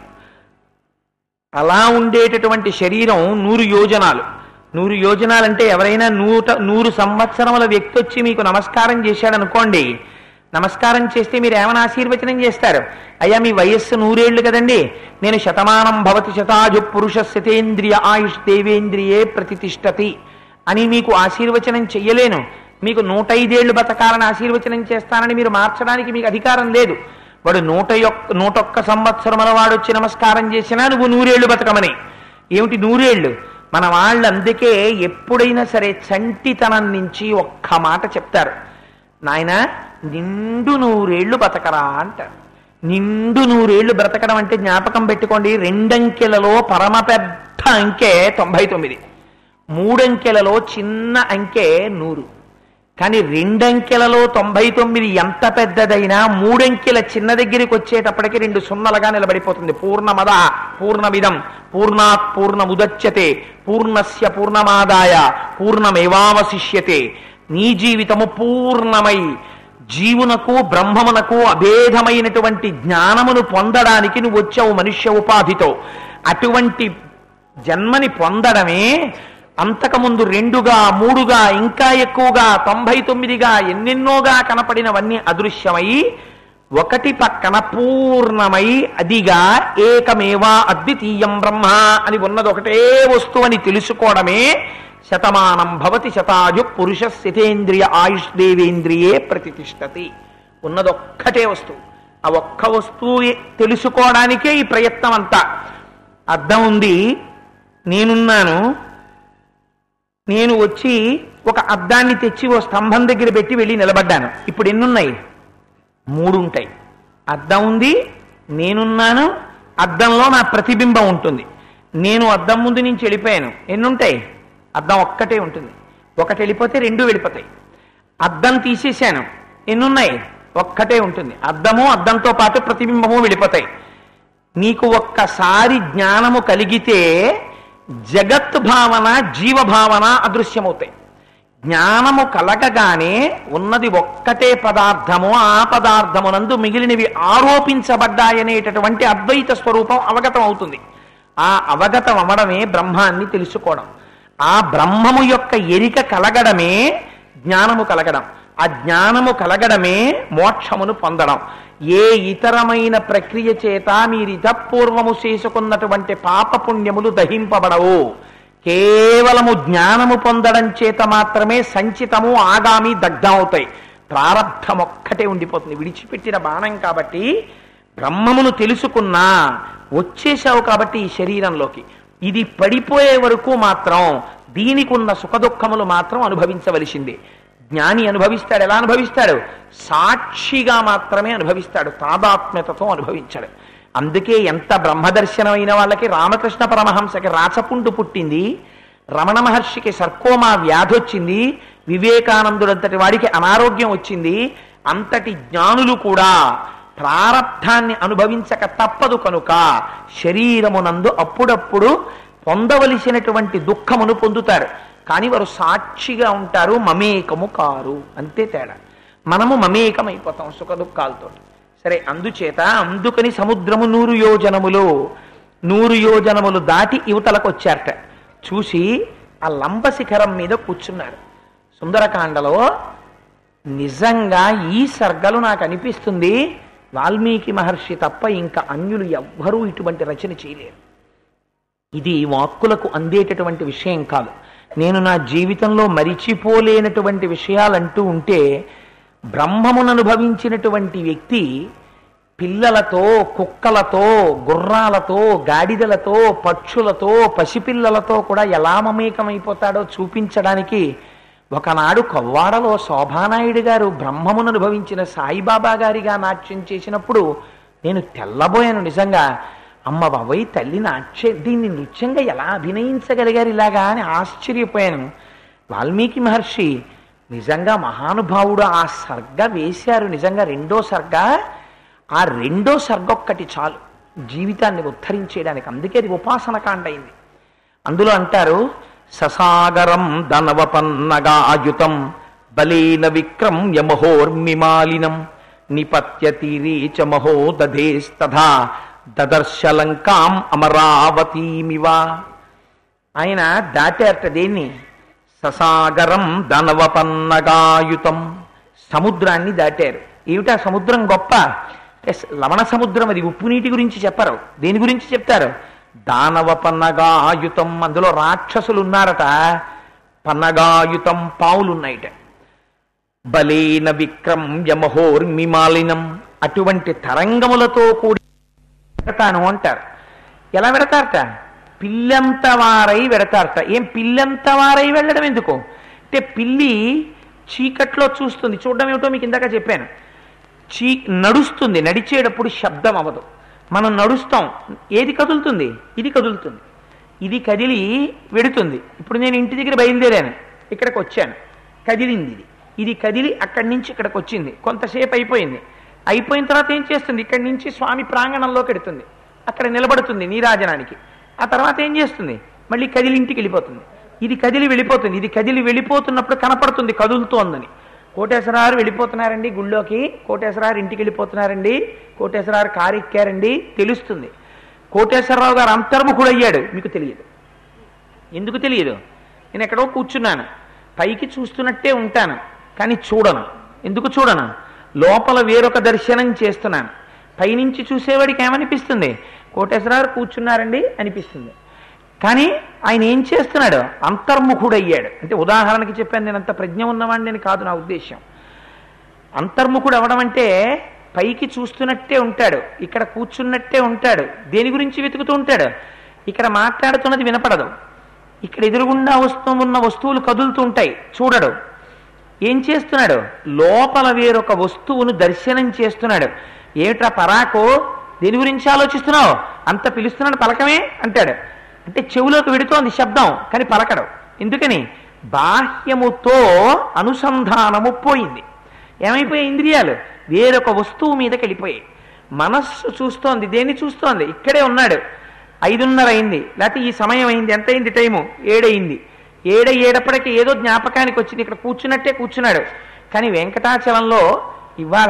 Speaker 1: అలా ఉండేటటువంటి శరీరం నూరు యోజనాలు. నూరు యోజనాలంటే ఎవరైనా నూట నూరు సంవత్సరముల వ్యక్తి వచ్చి మీకు నమస్కారం చేశాడనుకోండి, నమస్కారం చేస్తే మీరు ఏమైనా ఆశీర్వచనం చేస్తారు? అయ్యా మీ వయస్సు నూరేళ్లు కదండి, నేను శతమానం భవతి శతాజు పురుష శతేంద్రియ ఆయుష్ దేవేంద్రియే ప్రతిష్టతి అని మీకు ఆశీర్వచనం చెయ్యలేను. మీకు నూట ఐదేళ్లు బతకాలని ఆశీర్వచనం చేస్తానని మీరు మార్చడానికి మీకు అధికారం లేదు. వాడు నూట యొక్క నూటొక్క సంవత్సరముల వాడు వచ్చి నమస్కారం చేసినా నువ్వు నూరేళ్లు బతకమని. ఏమిటి నూరేళ్లు? మన వాళ్ళు అందుకే ఎప్పుడైనా సరే చంటితనం నుంచి ఒక్క మాట చెప్తారు, నాయన నిండు నూరేళ్లు బతకరా అంటారు. నిండు నూరేళ్లు బ్రతకడం అంటే జ్ఞాపకం పెట్టుకోండి, రెండంకెలలో పరమ పెద్ద అంకె తొంభై తొమ్మిది, మూడంకెలలో చిన్న అంకె నూరు. కానీ రెండంకెలలో తొంభై తొమ్మిది ఎంత పెద్దదైనా మూడంకెల చిన్న దగ్గరికి వచ్చేటప్పటికి రెండు సున్నలుగా నిలబడిపోతుంది. పూర్ణమద పూర్ణమిదం పూర్ణాత్ పూర్ణముదచ్యతే పూర్ణస్య పూర్ణమాదాయ పూర్ణమేవావశిష్యతే. నీ జీవితము పూర్ణమై జీవునకు బ్రహ్మమునకు అభేదమైనటువంటి జ్ఞానమును పొందడానికి నువ్వు వచ్చావు మనుష్య ఉపాధితో. అటువంటి జన్మని పొందడమే అంతకుముందు రెండుగా మూడుగా ఇంకా ఎక్కువగా తొంభై తొమ్మిదిగా ఎన్నెన్నోగా కనపడినవన్నీ అదృశ్యమై ఒకటి పక్కన పూర్ణమై అదిగా ఏకమేవా అద్వితీయం బ్రహ్మ అని ఉన్నది ఒకటే వస్తువు అని తెలుసుకోవడమే శతమానం భవతి శతాయు పురుష స్థితేంద్రియ ఆయుష్ దేవేంద్రియే ప్రతిష్టతి. ఉన్నదొక్కటే వస్తువు. ఆ ఒక్క వస్తువు తెలుసుకోవడానికే ఈ ప్రయత్నం అంతా. అద్దం ఉంది, నేనున్నాను, నేను వచ్చి ఒక అద్దాన్ని తెచ్చి ఓ స్తంభం దగ్గర పెట్టి వెళ్ళి నిలబడ్డాను. ఇప్పుడు ఎన్నున్నాయి? మూడు ఉంటాయి. అద్దం ఉంది, నేనున్నాను, అద్దంలో నా ప్రతిబింబం ఉంటుంది. నేను అద్దం ముందు నుంచి వెళ్ళిపోయాను, ఎన్నుంటాయి? అద్దం ఒక్కటే ఉంటుంది. ఒకటి వెళ్ళిపోతే రెండు వెళ్ళిపోతాయి. అద్దం తీసేశాను, ఎన్నున్నాయి? ఒక్కటే ఉంటుంది. అద్దము అద్దంతో పాటు ప్రతిబింబము వెళ్ళిపోతాయి. నీకు ఒక్కసారి జ్ఞానము కలిగితే జగత్ భావన జీవభావన అదృశ్యమవుతాయి. జ్ఞానము కలగగానే ఉన్నది ఒక్కటే పదార్థము, ఆ పదార్థమునందు మిగిలినవి ఆరోపించబడ్డాయనేటటువంటి అద్వైత స్వరూపం అవగతం అవుతుంది. ఆ అవగతం అవ్వడమే బ్రహ్మాన్ని తెలుసుకోవడం. ఆ బ్రహ్మము యొక్క ఎరిక కలగడమే జ్ఞానము కలగడం. ఆ జ్ఞానము కలగడమే మోక్షమును పొందడం. ఏ ఇతరమైన ప్రక్రియ చేత మీరు ఇతపూర్వము చేసుకున్నటువంటి పాపపుణ్యములు దహింపబడవు. కేవలము జ్ఞానము పొందడం చేత మాత్రమే సంచితము ఆగామి దగ్ధం అవుతాయి. ప్రారబ్ధం ఒక్కటే ఉండిపోతుంది. విడిచిపెట్టిన బాణం కాబట్టి బ్రహ్మమును తెలుసుకున్నా వచ్చేసావు కాబట్టి ఈ శరీరంలోకి. ఇది పడిపోయే వరకు మాత్రం దీనికి ఉన్న సుఖదుఖములు మాత్రం అనుభవించవలసిందే. జ్ఞాని అనుభవిస్తాడు. ఎలా అనుభవిస్తాడు? సాక్షిగా మాత్రమే అనుభవిస్తాడు, తాదాత్మ్యతతో అనుభవించాడు. అందుకే ఎంత బ్రహ్మదర్శనమైన వాళ్ళకి రామకృష్ణ పరమహంసకి రాచపుండు పుట్టింది, రమణ మహర్షికి సర్కోమా వ్యాధి వచ్చింది, వివేకానందుడంతటి వాడికి అనారోగ్యం వచ్చింది. అంతటి జ్ఞానులు కూడా ప్రారబ్ధాన్ని అనుభవించక తప్పదు కనుక శరీరమునందు అప్పుడప్పుడు పొందవలసినటువంటి దుఃఖమును పొందుతారు. కానీ వారు సాక్షిగా ఉంటారు, మమేకము కారు. అంతే తేడా. మనము మమేకమైపోతాం సుఖ దుఃఖాలతో. సరే, అందుచేత అందుకని సముద్రము నూరు యోజనములు నూరు యోజనములు దాటి యువతలకు వచ్చారట. చూసి ఆ లంబ శిఖరం మీద కూర్చున్నారు. సుందరకాండలో నిజంగా ఈ సర్గలు నాకు అనిపిస్తుంది వాల్మీకి మహర్షి తప్ప ఇంకా అన్యులు ఎవ్వరూ ఇటువంటి రచన చేయలేరు. ఇది వాక్కులకు అందేటటువంటి విషయం కాదు. నేను నా జీవితంలో మరిచిపోలేనటువంటి విషయాలంటూ ఉంటే, బ్రహ్మమును అనుభవించినటువంటి వ్యక్తి పిల్లలతో, కుక్కలతో, గుర్రాలతో, గాడిదలతో, పక్షులతో, పసిపిల్లలతో కూడా ఎలా మమేకమైపోతాడో చూపించడానికి ఒకనాడు కొవ్వాడలో శోభానాయుడు గారు బ్రహ్మమును అనుభవించిన సాయిబాబా గారిగా నాట్యం చేసినప్పుడు నేను తెల్లబోయాను. నిజంగా అమ్మ బాబోయ్, తల్లి నాట్య దీన్ని నృత్యంగా ఎలా అభినయించగలిగారు ఇలాగా అని ఆశ్చర్యపోయాను. వాల్మీకి మహర్షి నిజంగా మహానుభావుడు. ఆ సర్గ వేశారు. నిజంగా రెండో సర్గ, ఆ రెండో సర్గ ఒక్కటి చాలు జీవితాన్ని ఉద్ధరించేయడానికి. అందుకే అది ఉపాసనకాండ అయింది. అందులో అంటారు, ససాగరం ధనవపన్నగాయుతం బలేన విక్రమ్య మహోర్మిమాలినం నిపత్య తీరే చ మహో దధేస్తథా దదర్శలంకాం అమరావతీమివ. ఆయన దాటారట దేన్ని? ససాగరం ధనవపన్నగాయుతం, సముద్రాన్ని దాటారు. ఏమిటా సముద్రం గొప్ప? లవణ సముద్రం. అది ఉప్పు నీటి గురించి చెప్పరు. దేని గురించి చెప్తారు? దానవ పన్నగాయుతం. అందులో రాక్షసులు ఉన్నారట. పన్నగాయుతం పావులున్నాయిట. బలేన విక్రమ్య మహోర్మిమాలినం, అటువంటి తరంగములతో కూడి వెడతాను అంటారు. ఎలా వెడతారట? పిల్లంత వారై వెడతారట. ఏం పిల్లంత వారై వెళ్ళడం ఎందుకు అంటే, పిల్లి చీకట్లో చూస్తుంది. చూడడం ఏమిటో మీకు ఇందాక చెప్పాను. చీ నడుస్తుంది, నడిచేటప్పుడు శబ్దం అవ్వదు. మనం నడుస్తాం, ఏది కదులుతుంది? ఇది కదులుతుంది. ఇది కదిలి వెడుతుంది. ఇప్పుడు నేను ఇంటి దగ్గర బయలుదేరాను, ఇక్కడికి వచ్చాను, కదిలింది ఇది. ఇది కదిలి అక్కడి నుంచి ఇక్కడికి వచ్చింది. కొంతసేపు అయిపోయింది. అయిపోయిన తర్వాత ఏం చేస్తుంది? ఇక్కడి నుంచి స్వామి ప్రాంగణంలోకి వెడుతుంది, అక్కడ నిలబడుతుంది నీరాజనానికి. ఆ తర్వాత ఏం చేస్తుంది? మళ్ళీ కదిలి ఇంటికి వెళ్ళిపోతుంది. ఇది కదిలి వెళ్ళిపోతుంది. ఇది కదిలి వెళ్ళిపోతున్నప్పుడు కనపడుతుంది కదులుతోందని. కోటేశ్వరరావు వెళ్ళిపోతున్నారండి గుళ్ళోకి, కోటేశ్వరరావు ఇంటికి వెళ్ళిపోతున్నారండి, కోటేశ్వరరావు కారు ఎక్కారండి తెలుస్తుంది. కోటేశ్వరరావు గారు అంతర్ముఖుడు అయ్యాడు మీకు తెలియదు. ఎందుకు తెలియదు? నేను ఎక్కడో కూర్చున్నాను, పైకి చూస్తున్నట్టే ఉంటాను కానీ చూడను. ఎందుకు చూడను? లోపల వేరొక దర్శనం చేస్తున్నాను. పైనుంచి చూసేవాడికి ఏమనిపిస్తుంది? కోటేశ్వరరావు కూర్చున్నారండి అనిపిస్తుంది. కానీ ఆయన ఏం చేస్తున్నాడు? అంతర్ముఖుడు అయ్యాడు. అంటే ఉదాహరణకి చెప్పాను, నేను అంత ప్రజ్ఞ ఉన్నవాడిని అని కాదు నా ఉద్దేశం. అంతర్ముఖుడు అవడం అంటే పైకి చూస్తున్నట్టే ఉంటాడు, ఇక్కడ కూర్చున్నట్టే ఉంటాడు, దేని గురించి వెతుకుతూ ఉంటాడు? ఇక్కడ మాట్లాడుతున్నది వినపడదు, ఇక్కడ ఎదురుగుండా వస్తూ ఉన్న వస్తువులు కదులుతూ ఉంటాయి, చూడడు. ఏం చేస్తున్నాడు? లోపల వేరొక వస్తువును దర్శనం చేస్తున్నాడు. ఏమిట్రా పరాకో, దేని గురించి ఆలోచిస్తున్నావు? అంత పిలుస్తున్నాడు, పలకమే అంటాడు. అంటే చెవులోకి వెడుతోంది శబ్దం కానీ పలకడు. ఎందుకని? బాహ్యముతో అనుసంధానము పోయింది. ఏమైపోయాయి? ఇంద్రియాలు వేరొక వస్తువు మీదకి వెళ్ళిపోయాయి. మనస్సు చూస్తోంది, దేన్ని చూస్తోంది? ఇక్కడే ఉన్నాడు, ఐదున్నర అయింది, లేకపోతే ఈ సమయం అయింది, ఎంత అయింది టైము? ఏడయింది. ఏడ ఏడప్పటికీ ఏదో జ్ఞాపకానికి వచ్చింది, ఇక్కడ కూర్చున్నట్టే కూర్చున్నాడు. కానీ వెంకటాచలంలో ఇవాళ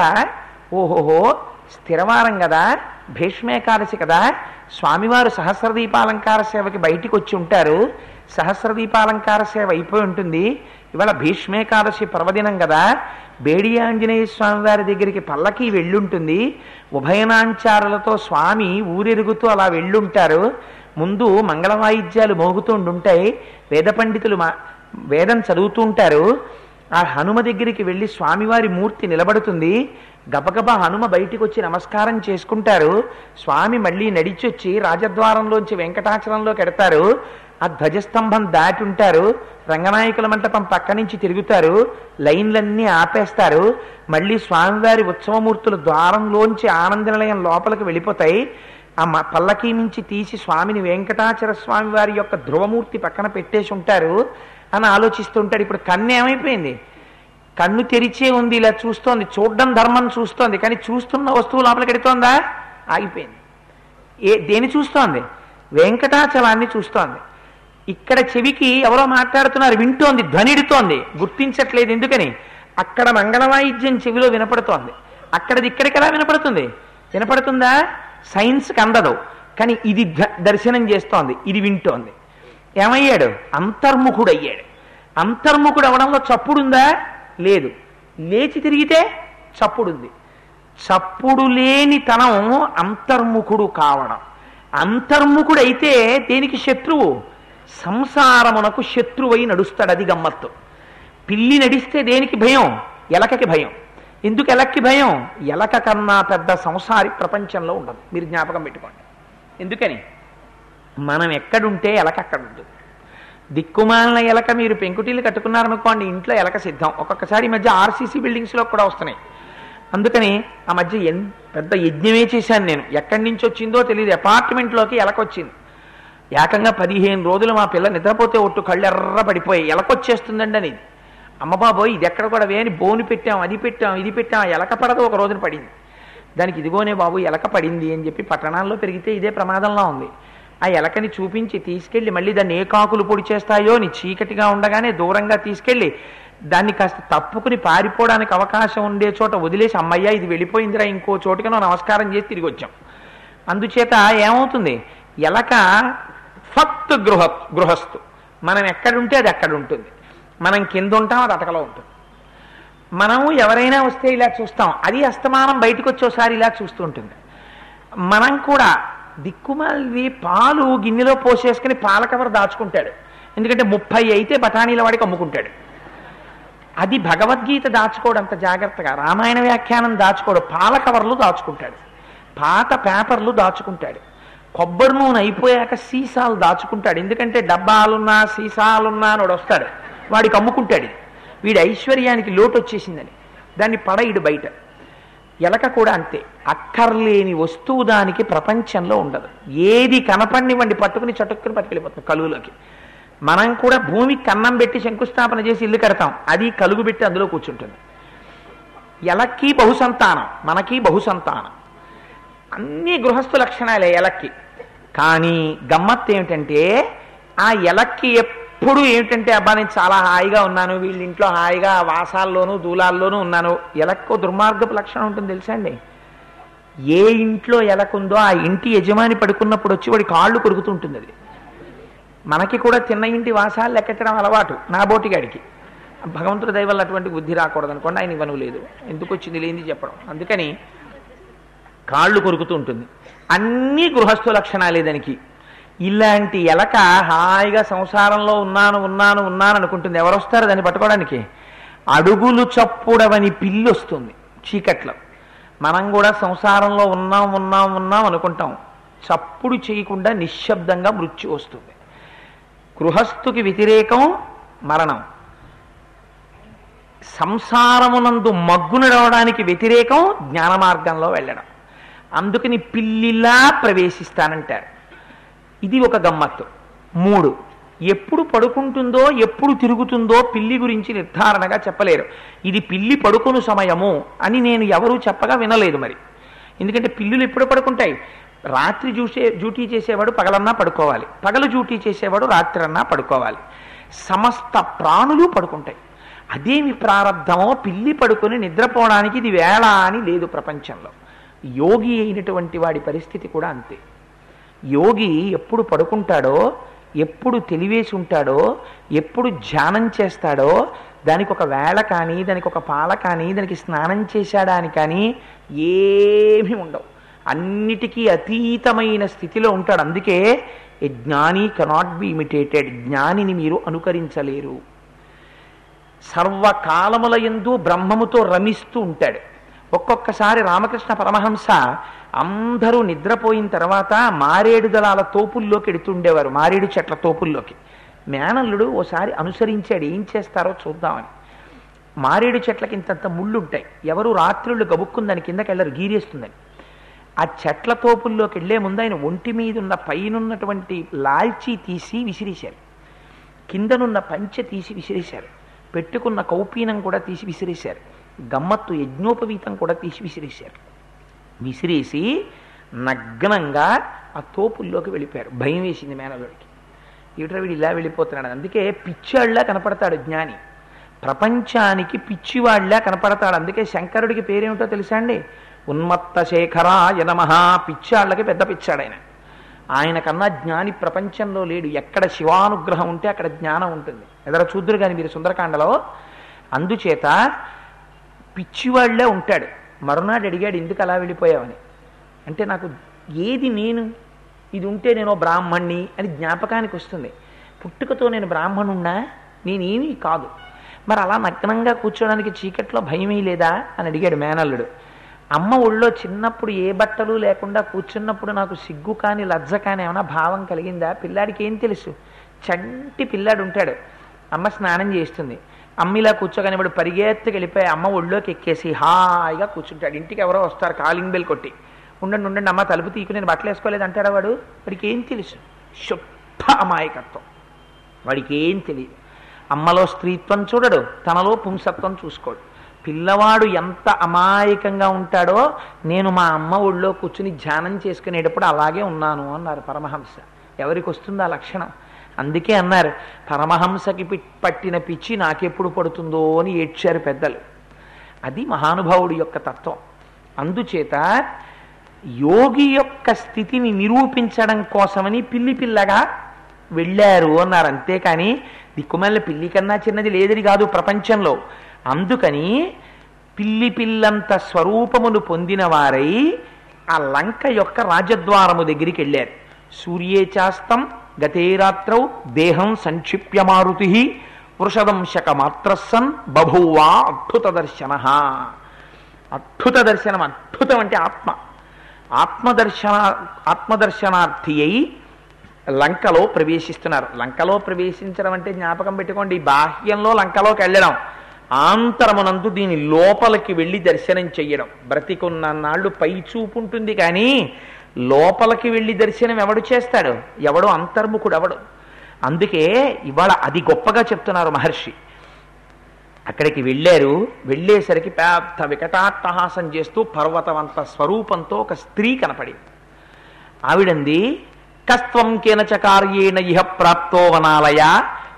Speaker 1: ఓహోహో స్థిరవారం కదా, భీష్మేకాదశి కదా, స్వామివారు సహస్రదీపాలంకార సేవకి బయటికి వచ్చి ఉంటారు, సహస్రదీపాలంకార సేవ అయిపోయి ఉంటుంది, ఇవాళ భీష్మేకాదశి పర్వదినం కదా, బేడి ఆంజనేయ స్వామి వారి దగ్గరికి పల్లకి వెళ్ళుంటుంది, ఉభయనాంచారులతో స్వామి ఊరెరుగుతూ అలా వెళ్ళుంటారు, ముందు మంగళ వాయిద్యాలు మోగుతుండుంటాయి, వేద పండితులు మా వేదం చదువుతూ ఉంటారు. ఆ హనుమ దగ్గరికి వెళ్ళి స్వామివారి మూర్తి నిలబడుతుంది, గబగబా హనుమ బయటికి వచ్చి నమస్కారం చేసుకుంటారు, స్వామి మళ్ళీ నడిచొచ్చి రాజద్వారంలోంచి వెంకటాచలంలోకి ఎడతారు, ఆ ధ్వజస్తంభం దాటి ఉంటారు, రంగనాయకుల మంటపం పక్క నుంచి తిరుగుతారు, లైన్లన్నీ ఆపేస్తారు, మళ్ళీ స్వామివారి ఉత్సవమూర్తులు ద్వారంలోంచి ఆనంద నిలయం లోపలికి వెళ్ళిపోతాయి. ఆ పల్లకీ నుంచి తీసి స్వామిని వెంకటాచల స్వామి వారి యొక్క ధ్రువమూర్తి పక్కన పెట్టేసి ఉంటారు అని ఆలోచిస్తుంటాడు. ఇప్పుడు కన్ను ఏమైపోయింది? కన్ను తెరిచే ఉంది, ఇలా చూస్తోంది, చూడడం ధర్మం చూస్తోంది, కానీ చూస్తున్న వస్తువు లోపలికి ఎడుతోందా? ఆగిపోయింది. ఏ దేని చూస్తోంది? వెంకటాచలాన్ని చూస్తోంది. ఇక్కడ చెవికి ఎవరో మాట్లాడుతున్నారు, వింటోంది, ధ్వనిడుతోంది, గుర్తించట్లేదు. ఎందుకని? అక్కడ మంగళవాయిద్యం చెవిలో వినపడుతోంది, అక్కడది ఇక్కడికి ఎలా వినపడుతుంది? వినపడుతుందా? సైన్స్కి అందదు, కానీ ఇది దర్శనం చేస్తోంది, ఇది వింటోంది. ఏమయ్యాడు? అంతర్ముఖుడు అయ్యాడు. అంతర్ముఖుడు అవడంలో చప్పుడుందా? లేదు. లేచి తిరిగితే చప్పుడుంది. చప్పుడు లేని తనం అంతర్ముఖుడు కావడం. అంతర్ముఖుడైతే దేనికి శత్రువు? సంసారమునకు శత్రువై నడుస్తాడు. అది గమ్మత్తు. పిల్లి నడిస్తే దేనికి భయం? ఎలకకి భయం. ఎందుకు ఎలక్కి భయం? ఎలక కన్నా పెద్ద సంసారి ప్రపంచంలో ఉండదు, మీరు జ్ఞాపకం పెట్టుకోండి. ఎందుకని? మనం ఎక్కడుంటే ఎలక అక్కడ ఉంటుంది. దిక్కుమాలిన ఎలక, మీరు పెంకుటీలు కట్టుకున్నారనుకోండి, ఇంట్లో ఎలక సిద్ధం. ఒక్కొక్కసారి ఈ మధ్య ఆర్సీసీ బిల్డింగ్స్లో కూడా వస్తున్నాయి. అందుకని ఆ మధ్య ఎన్ పెద్ద యజ్ఞమే చేశాను నేను. ఎక్కడి నుంచి వచ్చిందో తెలియదు, అపార్ట్మెంట్లోకి ఎలక వచ్చింది. ఏకంగా పదిహేను రోజులు మా పిల్ల నిద్రపోతే ఒట్టు కళ్ళు ఎర్ర పడిపోయి ఎలకొచ్చేస్తుందండి అనేది. అమ్మబాబోయ్ ఇది ఎక్కడ కూడా వేని బోను పెట్టాం, అది పెట్టాం, ఇది పెట్టాం, ఎలక పడదు. ఒక రోజున పడింది దానికి. ఇదిగోనే బాబు ఎలక పడింది అని చెప్పి, పట్టణాల్లో పెరిగితే ఇదే ప్రమాదంలో ఉంది. ఆ ఎలకని చూపించి తీసుకెళ్ళి మళ్ళీ దాన్ని ఏ కాకులు పొడి చేస్తాయో అని చీకటిగా ఉండగానే దూరంగా తీసుకెళ్ళి దాన్ని కాస్త తప్పుకుని పారిపోవడానికి అవకాశం ఉండే చోట వదిలేసి, అమ్మయ్య ఇది వెళ్ళిపోయిందిరా ఇంకో చోటుకనో నమస్కారం చేసి తిరిగి వచ్చాం. అందుచేత ఏమవుతుంది? ఎలక ఫక్త్ గృహ గృహస్థు. మనం ఎక్కడుంటే అది అక్కడ ఉంటుంది, మనం కింద ఉంటాం, అది అటకలో ఉంటుంది. మనము ఎవరైనా వస్తే ఇలా చూస్తాం, అది అస్తమానం బయటకు వచ్చి ఒకసారి ఇలా చూస్తూ ఉంటుంది. మనం కూడా దిక్కుమాలి పాలు గిన్నెలో పోసేసుకుని పాల కవర్ దాచుకుంటాడు, ఎందుకంటే ముప్పై అయితే బఠానీల వాడికి అమ్ముకుంటాడు. అది భగవద్గీత దాచుకోవడం అంత జాగ్రత్తగా, రామాయణ వ్యాఖ్యానం దాచుకోడు, పాల కవర్లు దాచుకుంటాడు, పాత పేపర్లు దాచుకుంటాడు, కొబ్బరి నూనె అయిపోయాక సీసాలు దాచుకుంటాడు. ఎందుకంటే డబ్బాలున్నా సీసాలున్నా వాడు వస్తాడు, వాడికి అమ్ముకుంటాడు. వీడి ఐశ్వర్యానికి లోటు వచ్చేసిందని దాన్ని పడయిడు బయట. ఎలక కూడా అంతే. అక్కర్లేని వస్తువు దానికి ప్రపంచంలో ఉండదు. ఏది కనపడినివ్వండి పట్టుకుని చటుక్కుని పట్టుకెళ్ళిపోతుంది కలుగులోకి. మనం కూడా భూమికి కన్నం పెట్టి శంకుస్థాపన చేసి ఇల్లు కడతాం, అది కలుగు పెట్టి అందులో కూర్చుంటుంది. ఎలక్కి బహుసంతానం, మనకి బహుసంతానం, అన్ని గృహస్థు లక్షణాలే ఎలక్కి. కానీ గమ్మత్తు ఏమిటంటే ఆ ఎలక్కి ఎప్పుడు ఏమిటంటే అబ్బా నేను చాలా హాయిగా ఉన్నాను, వీళ్ళ ఇంట్లో హాయిగా వాసాల్లోనూ దూలాల్లోనూ ఉన్నాను. ఎలక్కో దుర్మార్గపు లక్షణం ఉంటుంది తెలుసా అండి. ఏ ఇంట్లో ఎలకుందో ఆ ఇంటి యజమాని పడుకున్నప్పుడు వచ్చి వాడి కాళ్ళు కొరుకుతుంటుంది. అది మనకి కూడా తిన్న ఇంటి వాసాలు లెక్కెట్టడం అలవాటు నా బోటిగాడికి. భగవంతుడి దయ వల్ల అటువంటి బుద్ధి రాకూడదు అనుకోండి, ఆయన ఇవ్వను లేదు, ఎందుకు వచ్చింది లేనిది చెప్పడం. అందుకని కాళ్ళు కొరుకుతూ ఉంటుంది. అన్నీ గృహస్థు లక్షణాలే దానికి. ఇలాంటి ఎలక హాయిగా సంసారంలో ఉన్నాను ఉన్నాను ఉన్నాను అనుకుంటుంది. ఎవరు వస్తారు దాన్ని పట్టుకోవడానికి? అడుగులు చప్పుడవని పిల్లి వస్తుంది చీకట్లో. మనం కూడా సంసారంలో ఉన్నాం ఉన్నాం ఉన్నాం అనుకుంటాం, చప్పుడు చేయకుండా నిశ్శబ్దంగా మృత్యు వస్తుంది. గృహస్థుకి వ్యతిరేకం మరణం, సంసారమునందు మగ్గునడవడానికి వ్యతిరేకం జ్ఞాన మార్గంలో వెళ్ళడం. అందుకని పిల్లిలా ప్రవేశిస్తానంటారు. ఇది ఒక గమ్మత్తు. మూడు, ఎప్పుడు పడుకుంటుందో ఎప్పుడు తిరుగుతుందో పిల్లి గురించి నిర్ధారణగా చెప్పలేరు. ఇది పిల్లి పడుకును సమయము అని నేను ఎవరూ చెప్పగా వినలేదు మరి. ఎందుకంటే పిల్లులు ఎప్పుడు పడుకుంటాయి? రాత్రి చూసే డ్యూటీ చేసేవాడు పగలన్నా పడుకోవాలి, పగలు డ్యూటీ చేసేవాడు రాత్రి అన్నా పడుకోవాలి. సమస్త ప్రాణులు పడుకుంటాయి. అదేమి ప్రారంధమో పిల్లి పడుకొని నిద్రపోవడానికి ఇది వేళ అని లేదు ప్రపంచంలో. యోగి అయినటువంటి వాడి పరిస్థితి కూడా అంతే. యోగి ఎప్పుడు పడుకుంటాడో, ఎప్పుడు తెలివేసి ఉంటాడో, ఎప్పుడు ధ్యానం చేస్తాడో దానికి ఒక వేళ కానీ, దానికి ఒక పాల కానీ, దానికి స్నానం చేశాడా అని కానీ ఏమీ ఉండవు. అన్నిటికీ అతీతమైన స్థితిలో ఉంటాడు. అందుకే ఏ జ్ఞాని కెనాట్ బి ఇమిటేటెడ్. జ్ఞానిని మీరు అనుకరించలేరు. సర్వకాలముల యందు బ్రహ్మముతో రమిస్తూ ఉంటాడు. ఒక్కొక్కసారి రామకృష్ణ పరమహంస అందరూ నిద్రపోయిన తర్వాత మారేడు దళాల తోపుల్లోకి ఎడుతుండేవారు, మారేడు చెట్ల తోపుల్లోకి. మేనల్లుడు ఓసారి అనుసరించాడు, ఏం చేస్తారో చూద్దామని. మారేడు చెట్లకి ఇంతంత ముళ్ళు ఉంటాయి, ఎవరు రాత్రుళ్ళు గబుక్కుని దాని కిందకి వెళ్ళరు, గీరేస్తుందని. ఆ చెట్ల తోపుల్లోకి వెళ్లే ముందు ఆయన ఒంటి మీద ఉన్న పైనున్నటువంటి లాల్చీ తీసి విసిరేశారు, కిందనున్న పంచె తీసి విసిరేశారు, పెట్టుకున్న కౌపీనం కూడా తీసి విసిరేశారు, గమ్మత్తు యజ్ఞోపవీతం కూడా తీసి విసిరేశారు. విసిరేసి నగ్నంగా ఆ తోపుల్లోకి వెళ్ళిపోయారు. భయం వేసింది మేనల్లుడికి. ఏమిట్రా వీడు ఇలా వెళ్ళిపోతున్నాడు. అందుకే పిచ్చివాళ్ళ కనపడతాడు జ్ఞాని, ప్రపంచానికి పిచ్చివాళ్ళ కనపడతాడు. అందుకే శంకరుడికి పేరేమిటో తెలుసా అండి? ఉన్మత్త శేఖరాయ నమః. పిచ్చాళ్ళకి పెద్ద పిచ్చాడు ఆయన. ఆయన కన్నా జ్ఞాని ప్రపంచంలో లేడు. ఎక్కడ శివానుగ్రహం ఉంటే అక్కడ జ్ఞానం ఉంటుంది. ఎదర చూద్దురు కానీ మీరు సుందరకాండలో. అందుచేత పిచ్చివాళ్లే ఉంటాడు. మరునాడు అడిగాడు, ఎందుకు అలా వెళ్ళిపోయావని. అంటే నాకు ఏది నేను, ఇది ఉంటే నేను బ్రాహ్మణ్ణి అని జ్ఞాపకానికి వస్తుంది. పుట్టుకతో నేను బ్రాహ్మణున్నా, నేనేమీ కాదు. మరి అలా నగ్నంగా కూర్చోడానికి చీకట్లో భయమీ లేదా అని అడిగాడు మేనల్లుడు. అమ్మ ఒళ్ళో చిన్నప్పుడు ఏ బట్టలు లేకుండా కూర్చున్నప్పుడు నాకు సిగ్గు కానీ లజ్జ కానీ ఏమైనా భావం కలిగిందా? పిల్లాడికి ఏం తెలుసు? చంటి పిల్లాడు ఉంటాడు, అమ్మ స్నానం చేస్తుంది, అమ్మ ఇలా కూర్చోగానే వాడు పరిగెత్తుకు వెళ్ళిపోయి అమ్మ ఒళ్ళోకి ఎక్కేసి హాయిగా కూర్చుంటాడు. ఇంటికి ఎవరో వస్తారు కాలింగ్ బెల్ కొట్టి, ఉండండి ఉండండి అమ్మ తలుపు తీకు నేను బట్టలు వేసుకోలేదు అంటాడా వాడు? వాడికి ఏం తెలుసు? శుద్ధ అమాయకత్వం. వాడికి ఏం తెలియదు. అమ్మలో స్త్రీత్వం చూడడు, తనలో పుంసత్వం చూసుకోడు. పిల్లవాడు ఎంత అమాయకంగా ఉంటాడో నేను మా అమ్మ ఒళ్ళో కూర్చుని ధ్యానం చేసుకునేటప్పుడు అలాగే ఉన్నాను అన్నారు పరమహంస. ఎవరికి వస్తుందో ఆ లక్షణం? అందుకే అన్నారు, పరమహంసకి పట్టిన పిచ్చి నాకెప్పుడు పడుతుందో అని ఏడ్చారు పెద్దలు. అది మహానుభావుడి యొక్క తత్వం. అందుచేత యోగి యొక్క స్థితిని నిరూపించడం కోసమని పిల్లి పిల్లగా వెళ్ళారు అన్నారు. అంతేకాని దిక్కుమల్ల పిల్లి కన్నా చిన్నది లేదని కాదు ప్రపంచంలో. అందుకని పిల్లి పిల్లంత స్వరూపమును పొందిన వారై ఆ లంక యొక్క రాజద్వారము దగ్గరికి వెళ్ళారు. సూర్యేచాస్తం గతేరాత్రౌ దేహం సంక్షిప్య మారుతి వృషదంశక మాత్రస్సన్ బభూవా అద్భుత దర్శన. అద్భుత దర్శనం. అద్భుతం అంటే ఆత్మ. ఆత్మదర్శన ఆత్మదర్శనార్థి అయి లంకలో ప్రవేశిస్తున్నారు. లంకలో ప్రవేశించడం అంటే జ్ఞాపకం పెట్టుకోండి, బాహ్యంలో లంకలోకి వెళ్ళడం, ఆంతరమునందు దీని లోపలికి వెళ్ళి దర్శనం చెయ్యడం. బ్రతికున్న నాళ్ళు పై చూపు ఉంటుంది కానీ లోపలికి వెళ్ళి దర్శనం ఎవడు చేస్తాడు? ఎవడు అంతర్ముఖుడు ఎవడు? అందుకే ఇవాళ అది గొప్పగా చెప్తున్నారు మహర్షి. అక్కడికి వెళ్ళారు. వెళ్ళేసరికి పెద్ద వికటాట్టహాసం చేస్తూ పర్వతమంత స్వరూపంతో ఒక స్త్రీ కనపడి ఆవిడంది, కస్త్వం కేనచ కార్యేణ ఇహ ప్రాప్తో వనాలయ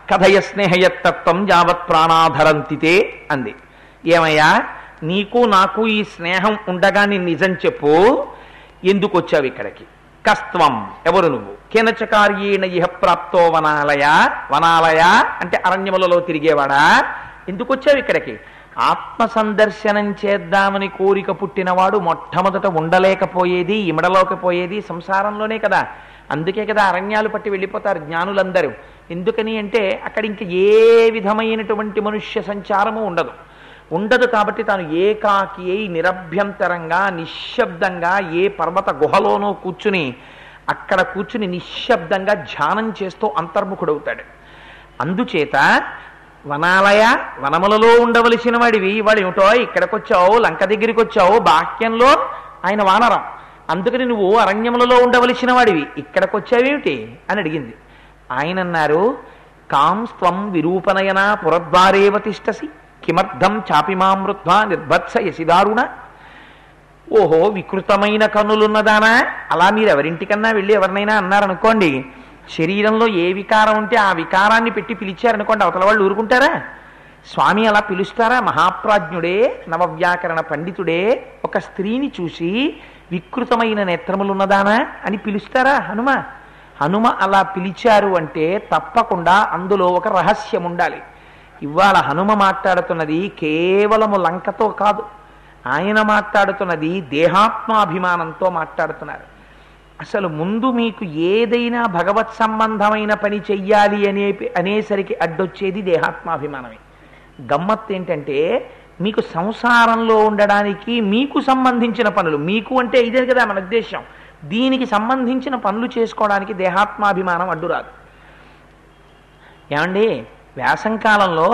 Speaker 1: కథయ స్నేహయత్తత్వం యావత్ ప్రాణాధరంతితే అంది. ఏమయ్యా, నీకు నాకు ఈ స్నేహం ఉండగా నీ నిజం చెప్పు, ఎందుకు వచ్చావు ఇక్కడికి? కస్త్వం, ఎవరు నువ్వు? కేనచకార్యేణ ఇహ ప్రాప్తో వనాలయ, వనాలయ అంటే అరణ్యములలో తిరిగేవాడా? ఎందుకు వచ్చావు ఇక్కడికి? ఆత్మ సందర్శనం చేద్దామని కోరిక పుట్టినవాడు మొట్టమొదట ఉండలేకపోయేది, ఇమడలేకపోయేది సంసారంలోనే కదా. అందుకే కదా అరణ్యాలు పట్టి వెళ్ళిపోతారు జ్ఞానులందరూ. ఎందుకని అంటే అక్కడ ఇంక ఏ విధమైనటువంటి మనుష్య సంచారము ఉండదు ఉండదు కాబట్టి తాను ఏకాకి అయి నిరభ్యంతరంగా నిశ్శబ్దంగా ఏ పర్వత గుహలోనో కూర్చుని అక్కడ కూర్చుని నిశ్శబ్దంగా ధ్యానం చేస్తూ అంతర్ముఖుడవుతాడు. అందుచేత వనాలయ, వనములలో ఉండవలసిన వాడివి, వాడు ఏమిటో ఇక్కడికొచ్చావు, లంక దగ్గరికి వచ్చావు, బాహ్యంలో ఆయన వానరం, అందుకని నువ్వు అరణ్యములలో ఉండవలసిన వాడివి, ఇక్కడికొచ్చావేమిటి అని అడిగింది. ఆయన అన్నారు, కాం స్త్వం విరూపనయన పురద్వారేవ తిష్టసి కిమర్థం చాపిమామృత్వా నిర్భత్స యసిదారుణ. ఓహో, వికృతమైన కన్నులున్నదానా? అలా మీరు ఎవరింటికన్నా వెళ్ళి ఎవరినైనా అన్నారనుకోండి, శరీరంలో ఏ వికారం ఉంటే ఆ వికారాన్ని పెట్టి పిలిచారనుకోండి, అవతల వాళ్ళు ఊరుకుంటారా? స్వామి అలా పిలుస్తారా? మహాప్రాజ్ఞుడే, నవవ్యాకరణ పండితుడే ఒక స్త్రీని చూసి వికృతమైన నేత్రములున్నదానా అని పిలుస్తారా హనుమ? హనుమ అలా పిలిచారు అంటే తప్పకుండా అందులో ఒక రహస్యం ఉండాలి. ఇవాళ హనుమ మాట్లాడుతున్నది కేవలము లంకతో కాదు, ఆయన మాట్లాడుతున్నది దేహాత్మాభిమానంతో మాట్లాడుతున్నారు. అసలు ముందు మీకు ఏదైనా భగవత్ సంబంధమైన పని చెయ్యాలి అనే అనేసరికి అడ్డొచ్చేది దేహాత్మాభిమానమే. గమ్మత్తు ఏంటంటే మీకు సంసారంలో ఉండడానికి మీకు సంబంధించిన పనులు, మీకు అంటే ఇదే కదా మన ఉద్దేశం, దీనికి సంబంధించిన పనులు చేసుకోవడానికి దేహాత్మాభిమానం అడ్డురాదు. ఏమండి, వేసంకాలంలో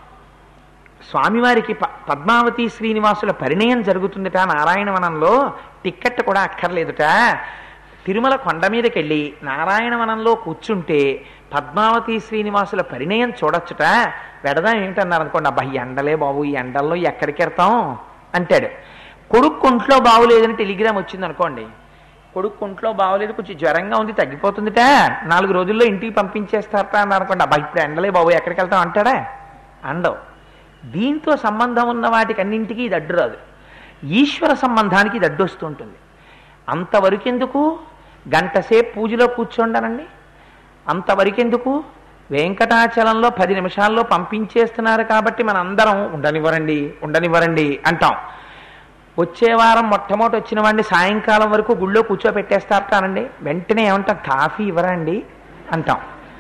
Speaker 1: స్వామివారికి ప పద్మావతి శ్రీనివాసుల పరిణయం జరుగుతుందట నారాయణవనంలో. టిక్కెట్ కూడా అక్కర్లేదుట. తిరుమల కొండ మీదకి వెళ్ళి నారాయణవనంలో కూర్చుంటే పద్మావతి శ్రీనివాసుల పరిణయం చూడొచ్చుట. వెడదాం ఏమిటన్నారు అనుకోండి, అబ్బా ఎండలే బాబు, ఈ ఎండల్లో ఎక్కడికి వెళ్తాం అంటాడు. కొడుకు ఒంట్లో బాగులేదని టెలిగ్రామ్ వచ్చింది అనుకోండి, కొడుకు ఒంట్లో బాగోలేదు, కొంచెం జ్వరంగా ఉంది, తగ్గిపోతుందిట, నాలుగు రోజుల్లో ఇంటికి పంపించేస్తారట అన్నారు అనుకోండి, అబ్బా ఇప్పుడు ఎండలే బాబు ఎక్కడికి వెళ్తాం అంటాడా? అండవు. దీంతో సంబంధం ఉన్న వాటికి అన్నింటికీ ఇది అడ్డు రాదు. ఈశ్వర సంబంధానికి ఇది అడ్డు వస్తుంటుంది. అంతవరకెందుకు గంటసేపు పూజలో కూర్చోండనండి, అంతవరకెందుకు వెంకటాచలంలో పది నిమిషాల్లో పంపించేస్తున్నారు కాబట్టి మన అందరం ఉండనివ్వరండి ఉండనివ్వరండి అంటాం. వచ్చే వారం మొట్టమొదటి వచ్చిన వాడిని సాయంకాలం వరకు గుళ్ళో కూర్చోపెట్టేస్తారటానండి, వెంటనే ఏమంటాం, కాఫీ ఇవ్వరండి అంటాం.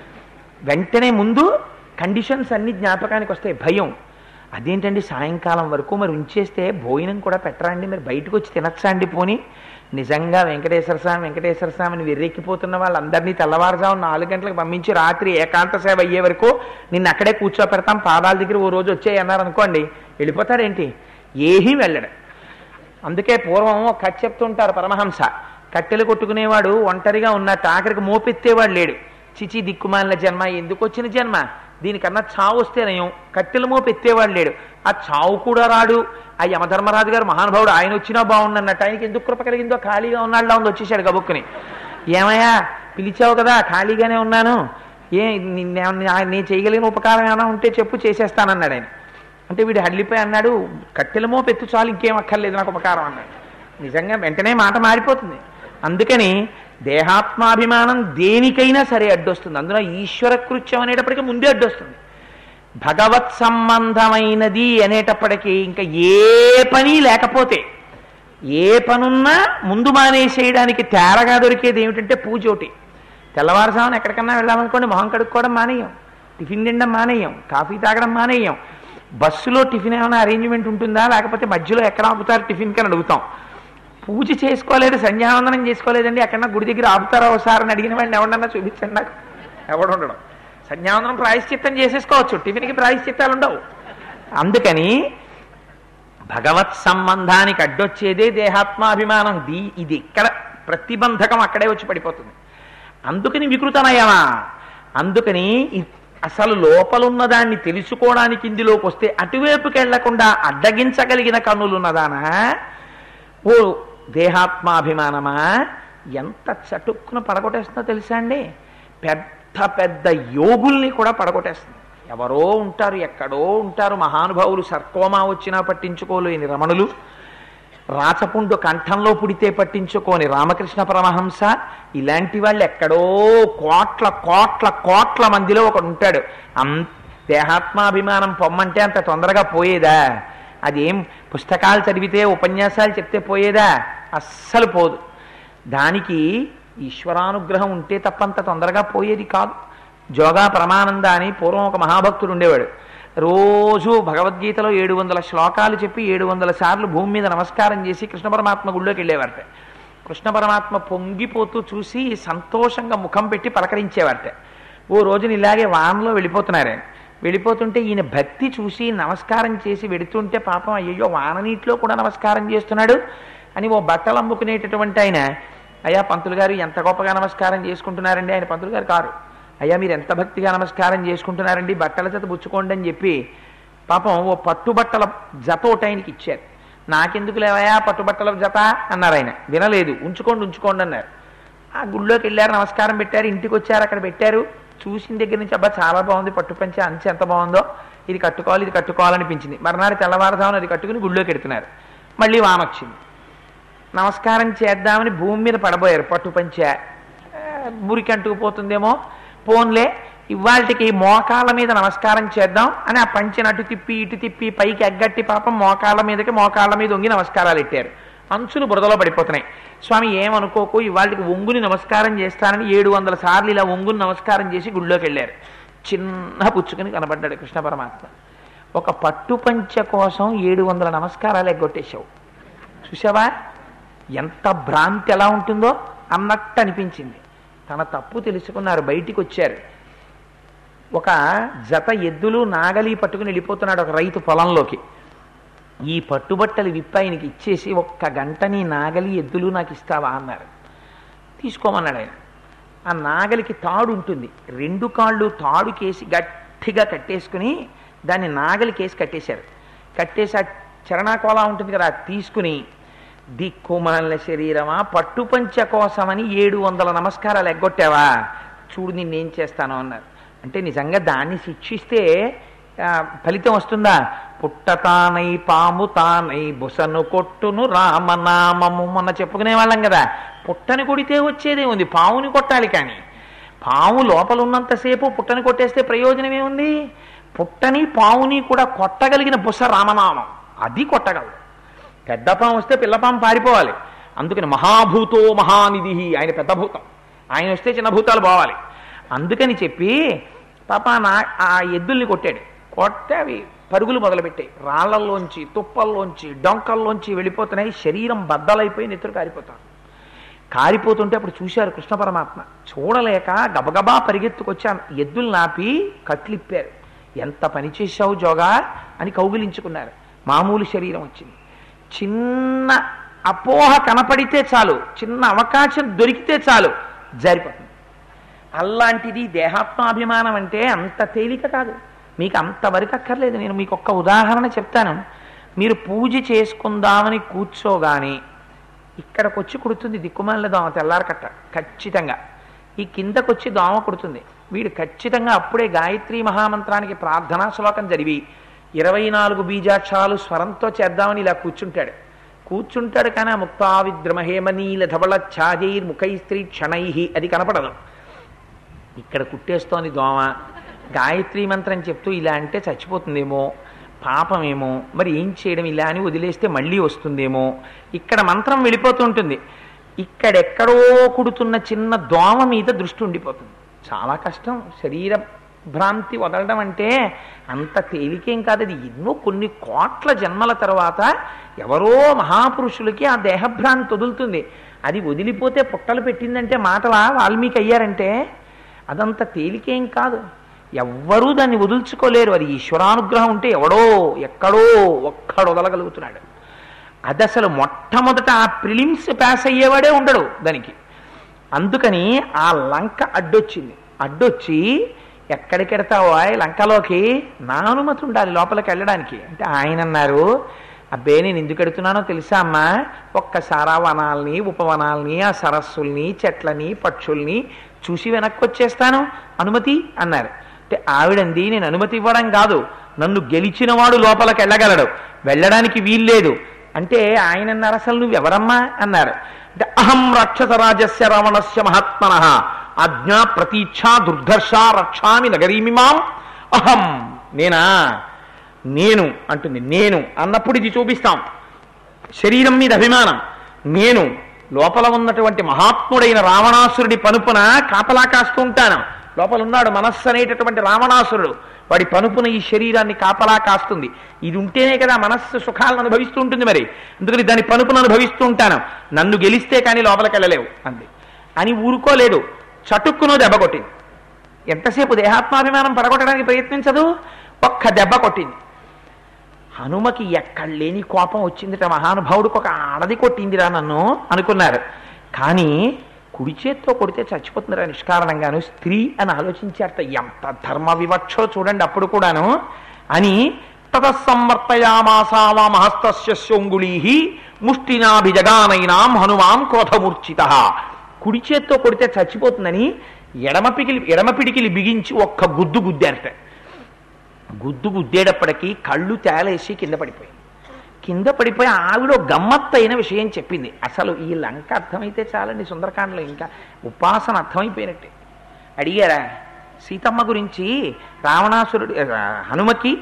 Speaker 1: వెంటనే ముందు కండిషన్స్ అన్ని జ్ఞాపకానికి వస్తాయి. భయం, అదేంటండి సాయంకాలం వరకు మరి ఉంచేస్తే భోజనం కూడా పెట్టరా అండి, మరి బయటకు వచ్చి తినచ్చా అండి పోని? నిజంగా వెంకటేశ్వర స్వామి వెంకటేశ్వర స్వామిని వెర్రెక్కిపోతున్న వాళ్ళందరినీ తెల్లవారుజాము నాలుగు గంటలకు పంపించి రాత్రి ఏకాంత సేవ అయ్యే వరకు నిన్ను అక్కడే కూర్చోపెడతాం పాదాల దగ్గర ఓ రోజు వచ్చాయి అన్నారు అనుకోండి, వెళ్ళిపోతాడేంటి? ఏమీ వెళ్ళడు. అందుకే పూర్వం ఒక కథ చెప్తుంటారు పరమహంస, కట్టెలు కొట్టుకునేవాడు ఒంటరిగా ఉన్నట్టు, ఆఖరికి మోపెత్తేవాడు లేడు. చిచి దిక్కుమాలిన జన్మ, ఎందుకు వచ్చిన జన్మ, దీనికన్నా చావు వస్తే నయం, కట్టెలు మోపెత్తేవాడు లేడు, ఆ చావు కూడా రాడు. ఆ యమధర్మరాజు గారు మహానుభావుడు, ఆయన వచ్చినా బాగుండన్నట్టు, ఆయనకి ఎందుకు కృప కలిగిందో, ఖాళీగా ఉన్నాడులా ఉంది, వచ్చేసాడు గబుక్కుని. ఏమయ్యా పిలిచావు కదా, ఖాళీగానే ఉన్నాను, ఏ నేను చేయగలిగిన ఉపకారం ఏమైనా ఉంటే చెప్పు, చేసేస్తానన్నాడు ఆయన. అంటే వీడు హడ్లిపోయి అన్నాడు, కట్టెలమో పెత్తు చాలు, ఇంకేం అక్కర్లేదు నాకు ఉపకారం అన్నాడు. నిజంగా వెంటనే మాట మారిపోతుంది. అందుకని దేహాత్మాభిమానం దేనికైనా సరే అడ్డొస్తుంది. అందులో ఈశ్వర కృత్యం అనేటప్పటికీ ముందే అడ్డొస్తుంది. భగవత్ సంబంధమైనది అనేటప్పటికీ ఇంకా ఏ పని లేకపోతే, ఏ పనున్నా ముందు మానేసేయడానికి తేరగా దొరికేది ఏమిటంటే పూజ ఒకటి. తెల్లవారుజామున ఎక్కడికన్నా వెళ్ళామనుకోండి, మొహం కడుక్కోవడం మానేయం, టిఫిన్ తినడం మానేయం, కాఫీ తాగడం మానేయం. బస్సులో టిఫిన్ ఏమైనా అరేంజ్మెంట్ ఉంటుందా, లేకపోతే మధ్యలో ఎక్కడ ఆపుతారు టిఫిన్ కని అడుగుతాం. పూజ చేసుకోలేదు, సంధ్యావందనం చేసుకోలేదండి, ఎక్కడన్నా గుడి దగ్గర ఆపుతారా ఒకసారి అని అడిగిన వాడిని ఎవడన్నా చూపించండి నాకు. ఎవడు ఉండడం. సంధ్యావందనం ప్రాయశ్చిత్తం చేసేసుకోవచ్చు, టిఫిన్కి ప్రాయశ్చిత్తాలు ఉండవు. అందుకని భగవత్ సంబంధానికి అడ్డొచ్చేదే దేహాత్మాభిమానం. దీ ఇది ఇక్కడ ప్రతిబంధకం అక్కడే వచ్చి పడిపోతుంది. అందుకని వికృతనయమా, అందుకని అసలు లోపలున్న దాన్ని తెలుసుకోవడానికి ఇందులోకి వస్తే అటువైపుకి వెళ్లకుండా అడ్డగించగలిగిన కన్నులున్నదానా, ఓ దేహాత్మాభిమానమా, ఎంత చటుక్కున పడగొట్టేస్తుందో తెలుసా అండి. పెద్ద ఎంత పెద్ద యోగుల్ని కూడా పడగొట్టేస్తుంది. ఎవరో ఉంటారు, ఎక్కడో ఉంటారు మహానుభావులు, సర్కోమా వచ్చినా పట్టించుకోలేని రమణులు, రాచపుండు కంఠంలో పుడితే పట్టించుకోని రామకృష్ణ పరమహంస, ఇలాంటి వాళ్ళు ఎక్కడో కోట్ల కోట్ల కోట్ల మందిలో ఒకడు ఉంటాడు. అం దేహాత్మాభిమానం పొమ్మంటే అంత తొందరగా పోయేదా? అదేం పుస్తకాలు చదివితే ఉపన్యాసాలు చెప్తే పోయేదా? అస్సలు పోదు. దానికి ఈశ్వరానుగ్రహం ఉంటే తప్పంత తొందరగా పోయేది కాదు. జోగా పరమానంద అని పూర్వం ఒక మహాభక్తుడు ఉండేవాడు. రోజు భగవద్గీతలో ఏడు వందల శ్లోకాలు చెప్పి ఏడు వందల సార్లు భూమి మీద నమస్కారం చేసి కృష్ణ పరమాత్మ గుళ్ళోకి వెళ్ళేవారట. కృష్ణ పరమాత్మ పొంగిపోతూ చూసి సంతోషంగా ముఖం పెట్టి పలకరించేవారట. ఓ రోజున ఇలాగే వానలో వెళ్ళిపోతున్నారు. వెళ్ళిపోతుంటే ఈయన భక్తి చూసి నమస్కారం చేసి వెడుతుంటే పాపం అయ్యో వాన నీటిలో కూడా నమస్కారం చేస్తున్నాడు అని ఓ బట్టలు అమ్ముకునేటటువంటి ఆయన, అయ్యా పంతులు గారు ఎంత గొప్పగా నమస్కారం చేసుకుంటున్నారండి. ఆయన పంతులు గారు కారు. అయ్యా మీరు ఎంత భక్తిగా నమస్కారం చేసుకుంటున్నారండి, బట్టల జత పుచ్చుకోండి అని చెప్పి పాపం ఓ పట్టుబట్టల జత ఒకటి ఆయనకి ఇచ్చారు. నాకెందుకు లేవయా పట్టుబట్టల జత అన్నారు. ఆయన వినలేదు. ఉంచుకోండి ఉంచుకోండి అన్నారు. ఆ గుళ్ళోకి వెళ్ళారు, నమస్కారం పెట్టారు, ఇంటికి వచ్చారు, అక్కడ పెట్టారు. చూసిన దగ్గర నుంచి అబ్బా చాలా బాగుంది, పట్టు పంచె అంచె ఎంత బాగుందో, ఇది కట్టుకోవాలి ఇది కట్టుకోవాలనిపించింది. మరునాడు తెల్లవారుదామని అది కట్టుకుని గుళ్ళోకి ఎడుతున్నారు. మళ్ళీ వాన వచ్చింది. నమస్కారం చేద్దామని భూమి మీద పడబోయారు. పట్టు పంచె మురికి అంటుకుపోతుందేమో, పోన్లే ఇవాళకి మోకాళ్ళ మీద నమస్కారం చేద్దాం అని ఆ పంచెను అటు తిప్పి ఇటు తిప్పి పైకి ఎగ్గట్టి పాపం మోకాళ్ళ మీదకి మోకాళ్ళ మీద వంగి నమస్కారాలు పెట్టారు. అంచులు బురదలో పడిపోతున్నాయి. స్వామి ఏమనుకోకు, ఇవాళకి ఒంగుని నమస్కారం చేస్తానని ఏడు వందల సార్లు ఇలా ఒంగుని నమస్కారం చేసి గుళ్ళోకి వెళ్ళారు. చిన్న పుచ్చుకుని కనబడ్డాడు కృష్ణ పరమాత్మ. ఒక పట్టు పంచె కోసం ఏడు వందల నమస్కారాలు ఎగ్గొట్టేశావు. చూసావా ఎంత భ్రాంతి ఎలా ఉంటుందో అన్నట్టు అనిపించింది. తన తప్పు తెలుసుకున్నారు, బయటికి వచ్చారు. ఒక జత ఎద్దులు నాగలి పట్టుకుని వెళ్ళిపోతున్నాడు ఒక రైతు పొలంలోకి. ఈ పట్టుబట్టలు విప్పి ఆయనకి ఇచ్చేసి ఒక్క గంట నీ నాగలి ఎద్దులు నాకు ఇస్తావా అన్నారు. తీసుకోమన్నాడు ఆయన. ఆ నాగలికి తాడు ఉంటుంది, రెండు కాళ్ళు తాడు కేసి గట్టిగా కట్టేసుకుని దాన్ని నాగలి కేసి కట్టేశారు. కట్టేసి ఆ చరణాకోలా ఉంటుంది కదా, తీసుకుని దిక్కుమాలిన శరీరమా పట్టుపంచ కోసమని ఏడు వందల నమస్కారాలు ఎగ్గొట్టావా, చూడు నిన్నేం చేస్తాను అన్నారు. అంటే నిజంగా దాన్ని శిక్షిస్తే ఫలితం వస్తుందా? పుట్టతానై పాము తానై బుసను కొట్టును రామనామము మొన్న చెప్పుకునే వాళ్ళం కదా. పుట్టని కొడితే వచ్చేదే ఉంది, పావుని కొట్టాలి. కానీ పాము లోపల ఉన్నంతసేపు పుట్టని కొట్టేస్తే ప్రయోజనం ఏముంది? పుట్టని పావుని కూడా కొట్టగలిగిన బుస రామనామం, అది కొట్టగలదు. పెద్ద పాము వస్తే పిల్లపాము పారిపోవాలి. అందుకని మహాభూతో మహానిధి, ఆయన పెద్ద భూతం, ఆయన వస్తే చిన్న భూతాలు పోవాలి. అందుకని చెప్పి పాప నా ఆ ఎద్దుల్ని కొట్టాడు. కొట్టే అవి పరుగులు మొదలుపెట్టాయి. రాళ్లల్లోంచి తుప్పల్లోంచి డొంకల్లోంచి వెళ్ళిపోతున్నాయి. శరీరం బద్దలైపోయి నెత్తురు కారిపోతారు. కారిపోతుంటే అప్పుడు చూశారు కృష్ణ పరమాత్మ. చూడలేక గబగబా పరిగెత్తుకొచ్చాను, ఎద్దులు నాపి కట్లిప్పారు. ఎంత పని చేశావు జోగా అని కౌగిలించుకున్నారు. మామూలు శరీరం వచ్చింది. చిన్న అపోహ కనపడితే చాలు, చిన్న అవకాశం దొరికితే చాలు జారిపోతుంది. అలాంటిది దేహాత్మాభిమానం అంటే అంత తేలిక కాదు. మీకు అంతవరకు అక్కర్లేదు. నేను మీకు ఒక్క ఉదాహరణ చెప్తాను. మీరు పూజ చేసుకుందామని కూర్చోగానే ఇక్కడికి వచ్చి కుడుతుంది దిక్కుమాలిన దోమ, తెల్లారకట్ట ఖచ్చితంగా. ఈ కిందకొచ్చి దోమ కుడుతుంది. వీడు ఖచ్చితంగా అప్పుడే గాయత్రీ మహామంత్రానికి ప్రార్థనా శ్లోకం జరిగి ఇరవై నాలుగు బీజాక్షరాలు స్వరంతో చేద్దామని ఇలా కూర్చుంటాడు. కూర్చుంటాడు కానీ ఆ ముక్తా విద్రమహేమనీల ధవళ ఛాజైర్ ముఖై స్త్రీ క్షణై అది కనపడదు. ఇక్కడ కుట్టేస్తోంది దోమ. గాయత్రీ మంత్రం చెప్తూ ఇలా అంటే చచ్చిపోతుందేమో, పాపమేమో, మరి ఏం చేయడం, ఇలా అని వదిలేస్తే మళ్ళీ వస్తుందేమో. ఇక్కడ మంత్రం వెళ్ళిపోతుంటుంది. ఇక్కడెక్కడో కుడుతున్న చిన్న దోమ మీద దృష్టి ఉండిపోతుంది. చాలా కష్టం. శరీర భ్రాంతి వదలడం అంటే అంత తేలికేం కాదు. అది ఎన్నో కొన్ని కోట్ల జన్మల తర్వాత ఎవరో మహాపురుషులకి ఆ దేహభ్రాంతి వదులుతుంది. అది వదిలిపోతే పుట్టలు పెట్టిందంటే మాటలా వాల్మీకి అయ్యారంటే అదంత తేలికేం కాదు. ఎవ్వరూ దాన్ని వదుల్చుకోలేరు. అది ఈశ్వరానుగ్రహం ఉంటే ఎవడో ఎక్కడో ఒక్కడు వదలగలుగుతున్నాడు. అది అసలు మొట్టమొదట ఆ ప్రిలిమ్స్ పాస్ అయ్యేవాడే ఉండడు దానికి. అందుకని ఆ లంక అడ్డొచ్చింది. అడ్డొచ్చి ఎక్కడికెడతావో లంకలోకి, నా అనుమతి ఉండాలి లోపలికి వెళ్ళడానికి అంటే ఆయన అన్నారు, అబ్బే నేను ఎందుకు ఎడుతున్నానో తెలుసా అమ్మా, ఒక్కసారి ఆ వనాల్ని ఉపవనాల్ని ఆ సరస్సుల్ని చెట్లని పక్షుల్ని చూసి వెనక్కి వచ్చేస్తాను, అనుమతి అన్నారు. అంటే ఆవిడంది నేను అనుమతి ఇవ్వడం కాదు, నన్ను గెలిచిన వాడు లోపలికి వెళ్ళగలడు, వెళ్ళడానికి వీల్లేదు అంటే ఆయన అన్నారు అసలు నువ్వెవరమ్మా అన్నారు. అంటే అహం రాక్షసరాజస్య రావణస్య మహాత్మన ఆజ్ఞా ప్రతీచ్ఛా దుర్ధర్ష రక్షామి నగరీమిమాం అహం. నేనా నేను అంటుంది. నేను అన్నప్పుడు ఇది చూపిస్తాం, శరీరం మీద అభిమానం. నేను లోపల ఉన్నటువంటి మహాత్ముడైన రావణాసురుడి పనుపున కాపలా కాస్తూ ఉంటాను. లోపల ఉన్నాడు మనస్సు అనేటటువంటి రావణాసురుడు, వాడి పనుపున ఈ శరీరాన్ని కాపలా కాస్తుంది. ఇది ఉంటేనే కదా మనస్సు సుఖాలను అనుభవిస్తూ ఉంటుంది, మరి అందుకని దాని పనుపును అనుభవిస్తూ ఉంటాను. నన్ను గెలిస్తే కానీ లోపలికి వెళ్ళలేవు అంది. అని ఊరుకోలేదు, చటుక్కును దెబ్బ కొట్టింది. ఎంతసేపు దేహాత్మాభిమానం పడగొట్టడానికి ప్రయత్నించదు, ఒక్క దెబ్బ కొట్టింది. హనుమకి ఎక్కడ లేని కోపం వచ్చిందిట, మహానుభావుడికి ఒక ఆడది కొట్టిందిరా నన్ను అనుకున్నారు. కానీ కుడి చేత్తో కొడితే చచ్చిపోతుందిరా నిష్కారణంగాను, స్త్రీ అని ఆలోచించారట. ఎంత ధర్మ వివక్షో చూడండి అప్పుడు కూడాను. అని తతస్సంవర్తయామాసా వామహస్తస్య శృంగుళీ ముష్టినాభిజగానైనాం హనుమాం క్రోధమూర్ఛిత. కుడి చేత్తో కొడితే చచ్చిపోతుందని ఎడమ పికిలి ఎడమ పిడికిలి బిగించి ఒక్క గుద్దు గుద్దారట. గుద్దు గుద్దేటప్పటికీ కళ్ళు తేలేసి కింద పడిపోయింది. కింద పడిపోయి ఆవిడ గమ్మత్తైన విషయం చెప్పింది. అసలు ఈ లంక అర్థమైతే చాలండి, సుందరకాండలో ఇంకా ఉపాసన అర్థమైపోయినట్టే. అడిగారా సీతమ్మ గురించి, రావణాసురుడు హనుమకి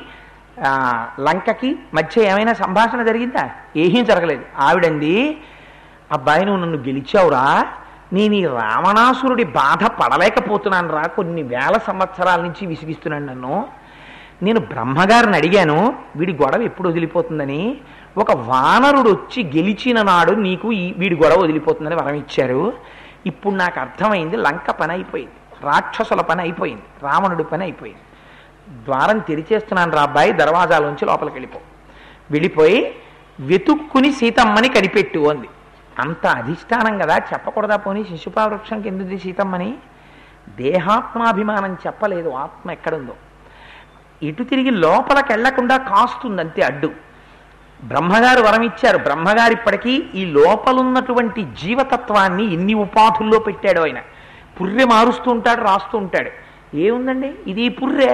Speaker 1: లంకకి మధ్య ఏమైనా సంభాషణ జరిగిందా? ఏమీ జరగలేదు. ఆవిడంది, అబ్బాయి నువ్వు నన్ను గెలిచావురా, నేను ఈ రావణాసురుడి బాధ పడలేకపోతున్నాను రా, కొన్ని వేల సంవత్సరాల నుంచి విసిగిస్తున్నాను నన్ను. నేను బ్రహ్మగారిని అడిగాను వీడి గొడవ ఎప్పుడు వదిలిపోతుందని. ఒక వానరుడు వచ్చి గెలిచిన నాడు నీకు ఈ వీడి గొడవ వదిలిపోతుందని వరం ఇచ్చారు. ఇప్పుడు నాకు అర్థమైంది, లంక పని అయిపోయింది, రాక్షసుల పని అయిపోయింది, రావణుడి పని అయిపోయింది. ద్వారం తెరిచేస్తున్నాను రా అబ్బాయి, దర్వాజాలోంచి లోపలికి వెళ్ళిపో. వెళ్ళిపోయి వెతుక్కుని సీతమ్మని కనిపెట్టు అంది. అంత అధిష్టానం కదా, చెప్పకూడదా పోనీ శిశుపా వృక్షం కిందది సీతమ్మని? దేహాత్మాభిమానం చెప్పలేదు, ఆత్మ ఎక్కడుందో. ఇటు తిరిగి లోపలికి వెళ్లకుండా కాస్తుంది అంతే అడ్డు. బ్రహ్మగారు వరం ఇచ్చారు. బ్రహ్మగారు ఇప్పటికీ ఈ లోపలున్నటువంటి జీవతత్వాన్ని ఇన్ని ఉపాధుల్లో పెట్టాడు. ఆయన పుర్రె మారుస్తూ ఉంటాడు, రాస్తూ ఉంటాడు. ఏముందండి ఇది పుర్రె,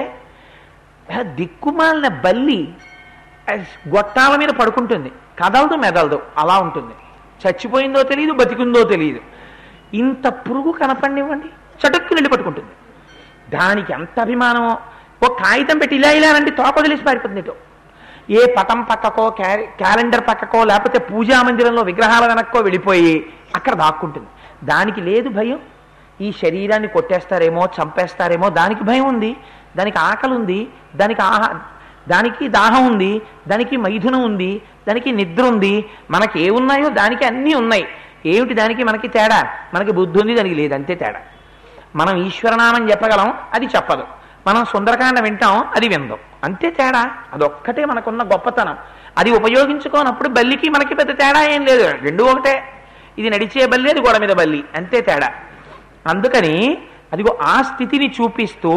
Speaker 1: దిక్కుమాలిన బల్లి గొట్టాల మీద పడుకుంటుంది, కదలదు మెదలదు, అలా ఉంటుంది. చచ్చిపోయిందో తెలియదు, బతికుందో తెలియదు. ఇంత పురుగు కనపడినివ్వండి, చటుక్కు వెళ్ళి పట్టుకుంటుంది. దానికి ఎంత అభిమానమో. ఓ కాగితం పెట్టి ఇలా ఇలా అంటే తోక వదిలేసి పారిపోతుంది. ఇటు ఏ పటం పక్కకో క్యాలెండర్ పక్కకో లేకపోతే పూజా మందిరంలో విగ్రహాల వెనక్కో వెళ్ళిపోయి అక్కడ దాక్కుంటుంది. దానికి లేదు భయం, ఈ శరీరాన్ని కొట్టేస్తారేమో చంపేస్తారేమో, దానికి భయం ఉంది. దానికి ఆకలి ఉంది, దానికి ఆహా దానికి దాహం ఉంది, దానికి మైథునం ఉంది, దానికి నిద్ర ఉంది. మనకి ఏమున్నాయో దానికి అన్నీ ఉన్నాయి. ఏమిటి దానికి మనకి తేడా? మనకి బుద్ధి ఉంది, దానికి లేదు, అంతే తేడా. మనం ఈశ్వరనామం చెప్పగలం, అది చెప్పదు. మనం సుందరకాండ వింటాం, అది విందాం, అంతే తేడా. అదొక్కటే మనకున్న గొప్పతనం. అది ఉపయోగించుకోనప్పుడు బల్లికి మనకి పెద్ద తేడా ఏం లేదు, రెండు ఒకటే. ఇది నడిచే బల్లి, అది గోడ మీద బల్లి, అంతే తేడా. అందుకని అదిగో ఆ స్థితిని చూపిస్తూ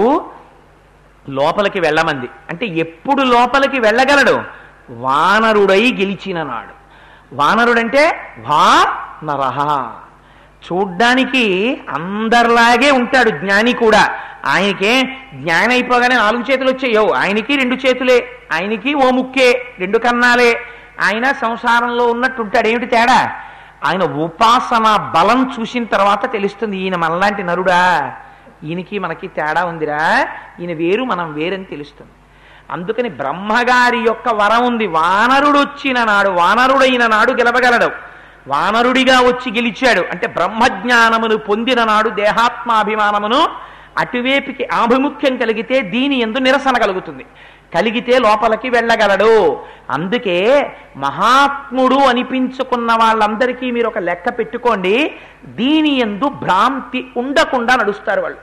Speaker 1: లోపలికి వెళ్ళమంది. అంటే ఎప్పుడు లోపలికి వెళ్ళగలడు? వానరుడై గెలిచిన నాడు. వానరుడంటే వా నరహ, చూడ్డానికి అందరిలాగే ఉంటాడు జ్ఞాని కూడా. ఆయనకే జ్ఞాని అయిపోగానే నాలుగు చేతులు వచ్చాయో, ఆయనకి రెండు చేతులే, ఆయనకి ఓ ముక్కే, రెండు కన్నాలే. ఆయన సంసారంలో ఉన్నట్టు ఉంటాడు. ఏమిటి తేడా? ఆయన ఉపాసన బలం చూసిన తర్వాత తెలుస్తుంది, ఈయన మనలాంటి నరుడా, ఈయనకి మనకి తేడా ఉందిరా, ఈయన వేరు మనం వేరని తెలుస్తుంది. అందుకని బ్రహ్మగారి యొక్క వరం ఉంది. వానరుడు వచ్చిన నాడు, వానరుడైన నాడు గెలవగలడు. వానరుడిగా వచ్చి గెలిచాడు అంటే బ్రహ్మజ్ఞానమును పొందిన నాడు దేహాత్మాభిమానమును అటువేపుకి ఆభిముఖ్యం కలిగితే దీని యందు నిరసన కలుగుతుంది, కలిగితే లోపలికి వెళ్ళగలడు. అందుకే మహాత్ముడు అనిపించుకున్న వాళ్ళందరికీ మీరు ఒక లెక్క పెట్టుకోండి, దీని యందు భ్రాంతి ఉండకుండా నడుస్తారు వాళ్ళు.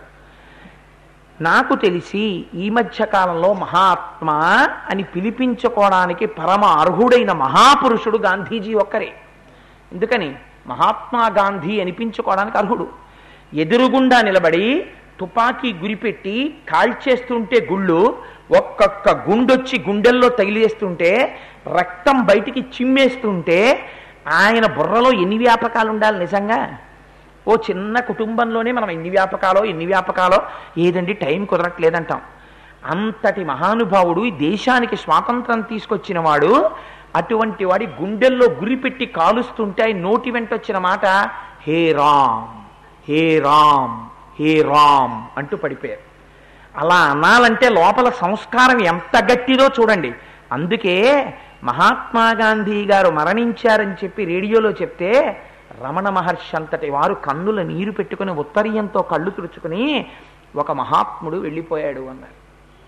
Speaker 1: నాకు తెలిసి ఈ మధ్య కాలంలో మహాత్మా అని పిలిపించుకోవడానికి పరమ అర్హుడైన మహాపురుషుడు గాంధీజీ ఒక్కరే. ఎందుకని? మహాత్మా గాంధీ అనిపించుకోవడానికి అర్హుడు. ఎదురుగుండా నిలబడి తుపాకీ గురిపెట్టి కాల్చేస్తుంటే గుళ్ళు ఒక్కొక్క గుండొచ్చి గుండెల్లో తగిలేస్తుంటే రక్తం బయటికి చిమ్మేస్తుంటే ఆయన బుర్రలో ఎన్ని వ్యాపకాలు ఉండాలి నిజంగా? ఓ చిన్న కుటుంబంలోనే మనం ఎన్ని వ్యాపకాలో ఎన్ని వ్యాపకాలో ఏదండి టైం కుదరట్లేదంటాం. అంతటి మహానుభావుడు, ఈ దేశానికి స్వాతంత్రం తీసుకొచ్చిన వాడు, అటువంటి వాడి గుండెల్లో గురిపెట్టి కాలుస్తుంటే ఆయన నోటి వెంట వచ్చిన మాట హే రామ్, హే రామ్, హే రామ్ అంటూ పడిపోయారు. అలా అనాలంటే లోపల సంస్కారం ఎంత గట్టిదో చూడండి. అందుకే మహాత్మా గాంధీ గారు మరణించారని చెప్పి రేడియోలో చెప్తే రమణ మహర్షి అంతటి వారు కన్నుల నీరు పెట్టుకుని ఉత్తరీయంతో కళ్ళు తుడుచుకుని ఒక మహాత్ముడు వెళ్ళిపోయాడు అన్నారు.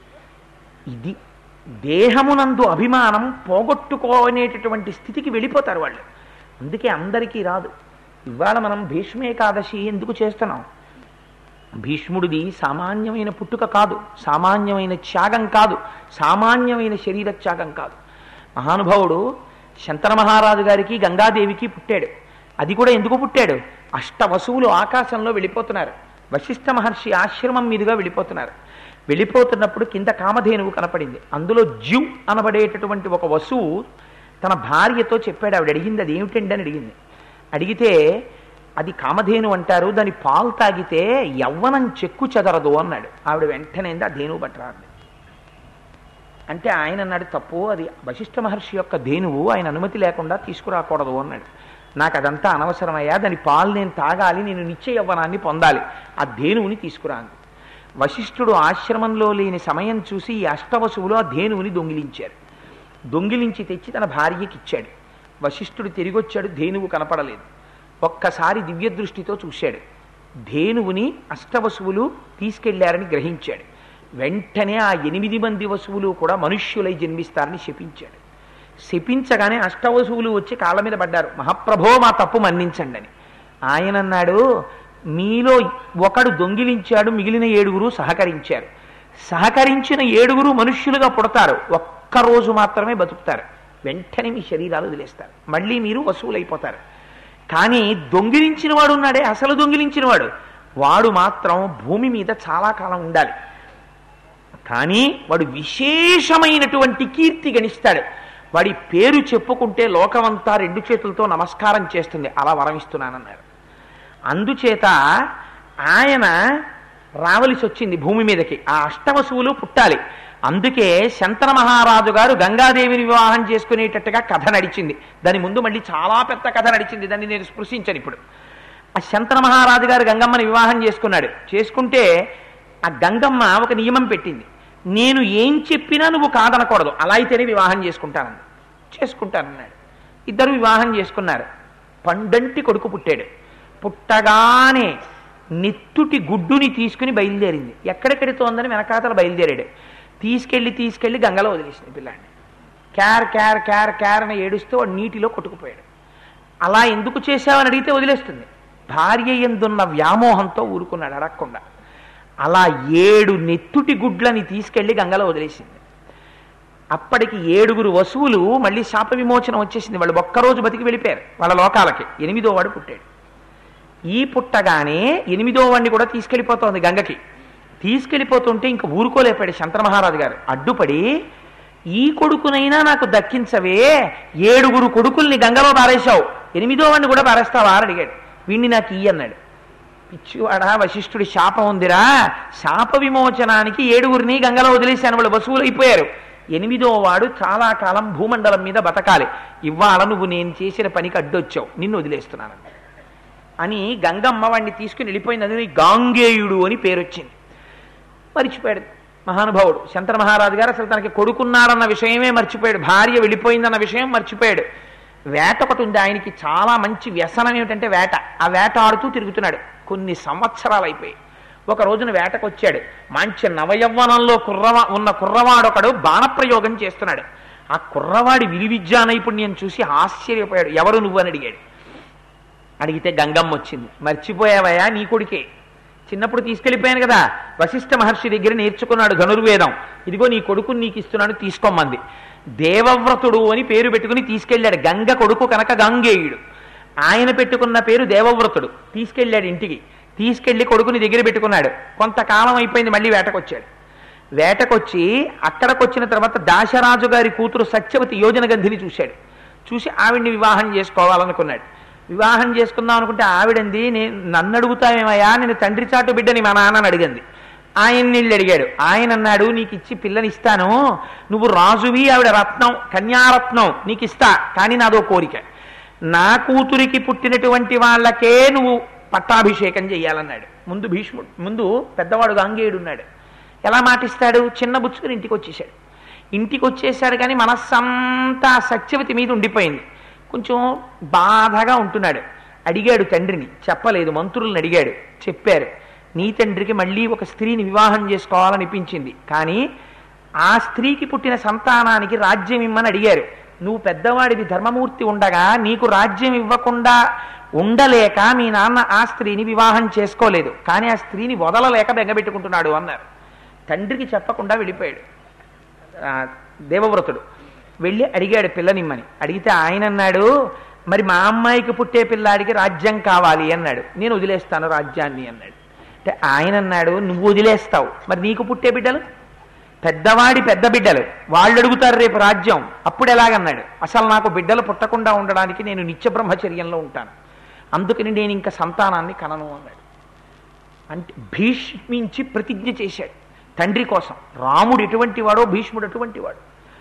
Speaker 1: ఇది దేహమునందు అభిమానం పోగొట్టుకోనేటటువంటి స్థితికి వెళ్ళిపోతారు వాళ్ళు. అందుకే అందరికీ రాదు. ఇవాళ మనం భీష్మేకాదశి ఎందుకు చేస్తున్నాం? భీష్ముడిది సామాన్యమైన పుట్టుక కాదు, సామాన్యమైన త్యాగం కాదు, సామాన్యమైన శరీర త్యాగం కాదు. మహానుభావుడు శంతన మహారాజు గారికి గంగాదేవికి పుట్టాడు. అది కూడా ఎందుకు పుట్టాడు? అష్టవసువులు ఆకాశంలో వెళ్ళిపోతున్నారు, వశిష్ఠ మహర్షి ఆశ్రమం మీదుగా వెళ్ళిపోతున్నారు. వెళ్ళిపోతున్నప్పుడు కింద కామధేనువు కనపడింది. అందులో జ్యు అనబడేటటువంటి ఒక వసువు తన భార్యతో చెప్పాడు. ఆవిడ అడిగింది అది ఏమిటండి అని అడిగింది. అడిగితే అది కామధేను అంటారు, దాని పాలు తాగితే యవ్వనం చెక్కు చెదరదు అన్నాడు. ఆవిడ వెంటనే ఆ ధేనువు పట్టరాదు అంటే ఆయన అన్నాడు తప్పు, అది వశిష్ఠ మహర్షి యొక్క ధేనువు, ఆయన అనుమతి లేకుండా తీసుకురాకూడదు అన్నాడు. నాకు అదంతా అనవసరమయ్యా, దాని పాలు నేను తాగాలి, నేను నిత్య యవ్వనాన్ని పొందాలి, ఆ ధేనువుని తీసుకురాను. వశిష్ఠుడు ఆశ్రమంలో లేని సమయం చూసి ఈ అష్టవసువులు ఆ ధేనువుని దొంగిలించారు. దొంగిలించి తెచ్చి తన భార్యకి ఇచ్చాడు. వశిష్ఠుడు తిరిగొచ్చాడు, ధేనువు కనపడలేదు. ఒక్కసారి దివ్య దృష్టితో చూశాడు, ధేనువుని అష్టవసువులు తీసుకెళ్లారని గ్రహించాడు. వెంటనే ఆ ఎనిమిది మంది వసువులు కూడా మనుష్యులై జన్మిస్తారని శపించాడు. శపించగానే అష్టవసువులు వచ్చి కాళ్ళ మీద పడ్డారు, మహాప్రభో మా తప్పు మన్నించండి అని. ఆయన అన్నాడు, మీలో ఒకడు దొంగిలించాడు, మిగిలిన ఏడుగురు సహకరించారు. సహకరించిన ఏడుగురు మనుష్యులుగా పుడతారు, ఒక్కరోజు మాత్రమే బతుకుతారు, వెంటనే మీ శరీరాలు వదిలేస్తారు, మళ్ళీ మీరు వసువులైపోతారు. కానీ దొంగిలించిన వాడు ఉన్నాడే, అసలు దొంగిలించిన వాడు వాడు మాత్రం భూమి మీద చాలా కాలం ఉండాలి. కానీ వాడు విశేషమైనటువంటి కీర్తి గణిస్తాడు. వాడి పేరు చెప్పుకుంటే లోకమంతా రెండు చేతులతో నమస్కారం చేస్తుంది, అలా వరమిస్తున్నానన్నారు. అందుచేత ఆయన రావలసి వచ్చింది భూమి మీదకి, ఆ అష్టవసువులు పుట్టాలి. అందుకే శంతన మహారాజు గారు గంగాదేవిని వివాహం చేసుకునేటట్టుగా కథ నడిచింది. దాని ముందు మళ్ళీ చాలా పెద్ద కథ నడిచింది, దాన్ని నేను స్పృశించను ఇప్పుడు. ఆ శంతన మహారాజు గారు గంగమ్మని వివాహం చేసుకున్నాడు. చేసుకుంటే ఆ గంగమ్మ ఒక నియమం పెట్టింది, నేను ఏం చెప్పినా నువ్వు కాదనకూడదు, అలా అయితేనే వివాహం చేసుకుంటానని. చేసుకుంటానన్నాడు. ఇద్దరు వివాహం చేసుకున్నారు. పండంటి కొడుకు పుట్టాడు. పుట్టగానే నెత్తుటి గుడ్డుని తీసుకుని బయలుదేరింది. ఎక్కడెక్కడితోందని వెనకాతల బయలుదేరాడు. తీసుకెళ్ళి తీసుకెళ్ళి గంగలో వదిలేసింది పిల్లాడిని. క్యార్ క్యార్ క్యార్ క్యార్ అని ఏడుస్తూ వాడు నీటిలో కొట్టుకుపోయాడు. అలా ఎందుకు చేశావని అడిగితే వదిలేస్తుంది. భార్య ఎందున్న వ్యామోహంతో ఊరుకున్నాడు అడగకుండా. అలా ఏడు నెత్తుటి గుడ్లని తీసుకెళ్లి గంగలో వదిలేసింది. అప్పటికి ఏడుగురు వసువులు మళ్ళీ శాప విమోచనం వచ్చేసింది. వాళ్ళు ఒక్కరోజు బతికి వెళ్ళిపోయారు వాళ్ళ లోకాలకి. ఎనిమిదో వాడు పుట్టాడు. ఈ పుట్టగానే ఎనిమిదో వాడిని కూడా తీసుకెళ్ళిపోతోంది గంగకి. తీసుకెళ్ళిపోతుంటే ఇంక ఊరుకోలేపాడు శంతన మహారాజు గారు. అడ్డుపడి, ఈ కొడుకునైనా నాకు దక్కించవే, ఏడుగురు కొడుకుల్ని గంగలో పారేశావు, ఎనిమిదో వాడిని కూడా పారేస్తావా అని అడిగాడు. వీణ్ణి నాకు ఇయ్యి అన్నాడు. పిచ్చివాడా, వశిష్ఠుడి శాపం ఉందిరా, శాప విమోచనానికి ఏడుగురిని గంగలో వదిలేశాను, వాళ్ళు వసువులు అయిపోయారు. ఎనిమిదో వాడు చాలా కాలం భూమండలం మీద బతకాలి, ఇవాళ నువ్వు నేను చేసిన పనికి అడ్డొచ్చావు, నిన్ను వదిలేస్తున్నాను అని గంగమ్మ వాడిని తీసుకుని వెళ్ళిపోయింది. అందుకని గాంగేయుడు అని పేరు వచ్చింది. మర్చిపోయాడు మహానుభావుడు శంతన మహారాజు గారు. అసలు తనకి కొడుకున్నాడన్న విషయమే మర్చిపోయాడు, భార్య వెళ్ళిపోయిందన్న విషయం మర్చిపోయాడు. వేట ఒకటి ఉంది ఆయనకి, చాలా మంచి వ్యసనం ఏమిటంటే వేట. ఆ వేట ఆడుతూ తిరుగుతున్నాడు. కొన్ని సంవత్సరాలు అయిపోయి ఒక రోజున వేటకు వచ్చాడు. మంచి నవయవ్వనంలో కుర్రవా ఉన్న కుర్రవాడొకడు బాణప్రయోగం చేస్తున్నాడు. ఆ కుర్రవాడి విలువిద్యా నైపుణ్యం చూసి ఆశ్చర్యపోయాడు. ఎవరు నువ్వు అని అడిగాడు. అడిగితే గంగమ్మ వచ్చింది. మర్చిపోయావయ్యా, నీ కొడుకే, చిన్నప్పుడు తీసుకెళ్ళిపోయాను కదా, వశిష్ఠ మహర్షి దగ్గర నేర్చుకున్నాడు ధనుర్వేదం, ఇదిగో నీ కొడుకుని నీకు ఇస్తున్నాడు, తీసుకోమంది. దేవవ్రతుడు అని పేరు పెట్టుకుని తీసుకెళ్ళాడు. గంగ కొడుకు కనుక గాంగేయుడు. ఆయన పెట్టుకున్న పేరు దేవవ్రతుడు. తీసుకెళ్ళాడు ఇంటికి. తీసుకెళ్లి కొడుకుని దగ్గర పెట్టుకున్నాడు. కొంతకాలం అయిపోయింది, మళ్ళీ వేటకొచ్చాడు. వేటకొచ్చి అక్కడికొచ్చిన తర్వాత దాశరాజు గారి కూతురు సత్యవతి యోజన గంధిని చూశాడు. చూసి ఆవిడ్ని వివాహం చేసుకోవాలనుకున్నాడు. వివాహం చేసుకుందాం అనుకుంటే ఆవిడంది, నేను నన్ను అడుగుతావేమయ్యా, నేను తండ్రి చాటు బిడ్డని మా నాన్నని అడిగింది. ఆయన నీళ్ళు అడిగాడు. ఆయన అన్నాడు, నీకు ఇచ్చి పిల్లనిస్తాను, నువ్వు రాజువి, ఆవిడ రత్నం, కన్యారత్నం, నీకు ఇస్తా, కానీ నాదో కోరిక, నా కూతురికి పుట్టినటువంటి వాళ్ళకే నువ్వు పట్టాభిషేకం చెయ్యాలన్నాడు. ముందు భీష్ముడు, ముందు పెద్దవాడు గాంగేయుడు ఉన్నాడు. ఎలా మాటిస్తాడు? చిన్న బుచ్చుకుని ఇంటికి వచ్చేసాడు. ఇంటికి వచ్చేసాడు కానీ మనస్సంతా సత్యవతి మీద ఉండిపోయింది. కొంచెం బాధగా ఉంటున్నాడు. అడిగాడు తండ్రిని, చెప్పలేదు. మంత్రులను అడిగాడు, చెప్పారు. నీ తండ్రికి మళ్ళీ ఒక స్త్రీని వివాహం చేసుకోవాలనిపించింది, కానీ ఆ స్త్రీకి పుట్టిన సంతానానికి రాజ్యం ఇమ్మని అడిగారు. నువ్వు పెద్దవాడివి, ధర్మమూర్తి ఉండగా నీకు రాజ్యం ఇవ్వకుండా ఉండలేక మీ నాన్న ఆ స్త్రీని వివాహం చేసుకోలేదు, కానీ ఆ స్త్రీని వదలలేక బెంగబెట్టుకుంటున్నాడు అన్నారు. తండ్రికి చెప్పకుండా వెళ్ళిపోయాడు దేవవ్రతుడు. వెళ్ళి అడిగాడు పిల్లనిమ్మని. అడిగితే ఆయన అన్నాడు, మరి మా అమ్మాయికి పుట్టే పిల్లాడికి రాజ్యం కావాలి అన్నాడు. నేను వదిలేస్తాను రాజ్యాన్ని అన్నాడు. అంటే ఆయన అన్నాడు, నువ్వు వదిలేస్తావు, మరి నీకు పుట్టే బిడ్డలు, పెద్దవాడి పెద్ద బిడ్డలు, వాళ్ళు అడుగుతారు రేపు రాజ్యం, అప్పుడు ఎలాగన్నాడు. అసలు నాకు బిడ్డలు పుట్టకుండా ఉండడానికి నేను నిత్య బ్రహ్మచర్యంలో ఉంటాను, అందుకని నేను ఇంకా సంతానాన్ని కనను అన్నాడు. అంటే భీష్మించి ప్రతిజ్ఞ చేశాడు తండ్రి కోసం. రాముడు ఎటువంటి వాడో భీష్ముడు అటువంటి వాడు.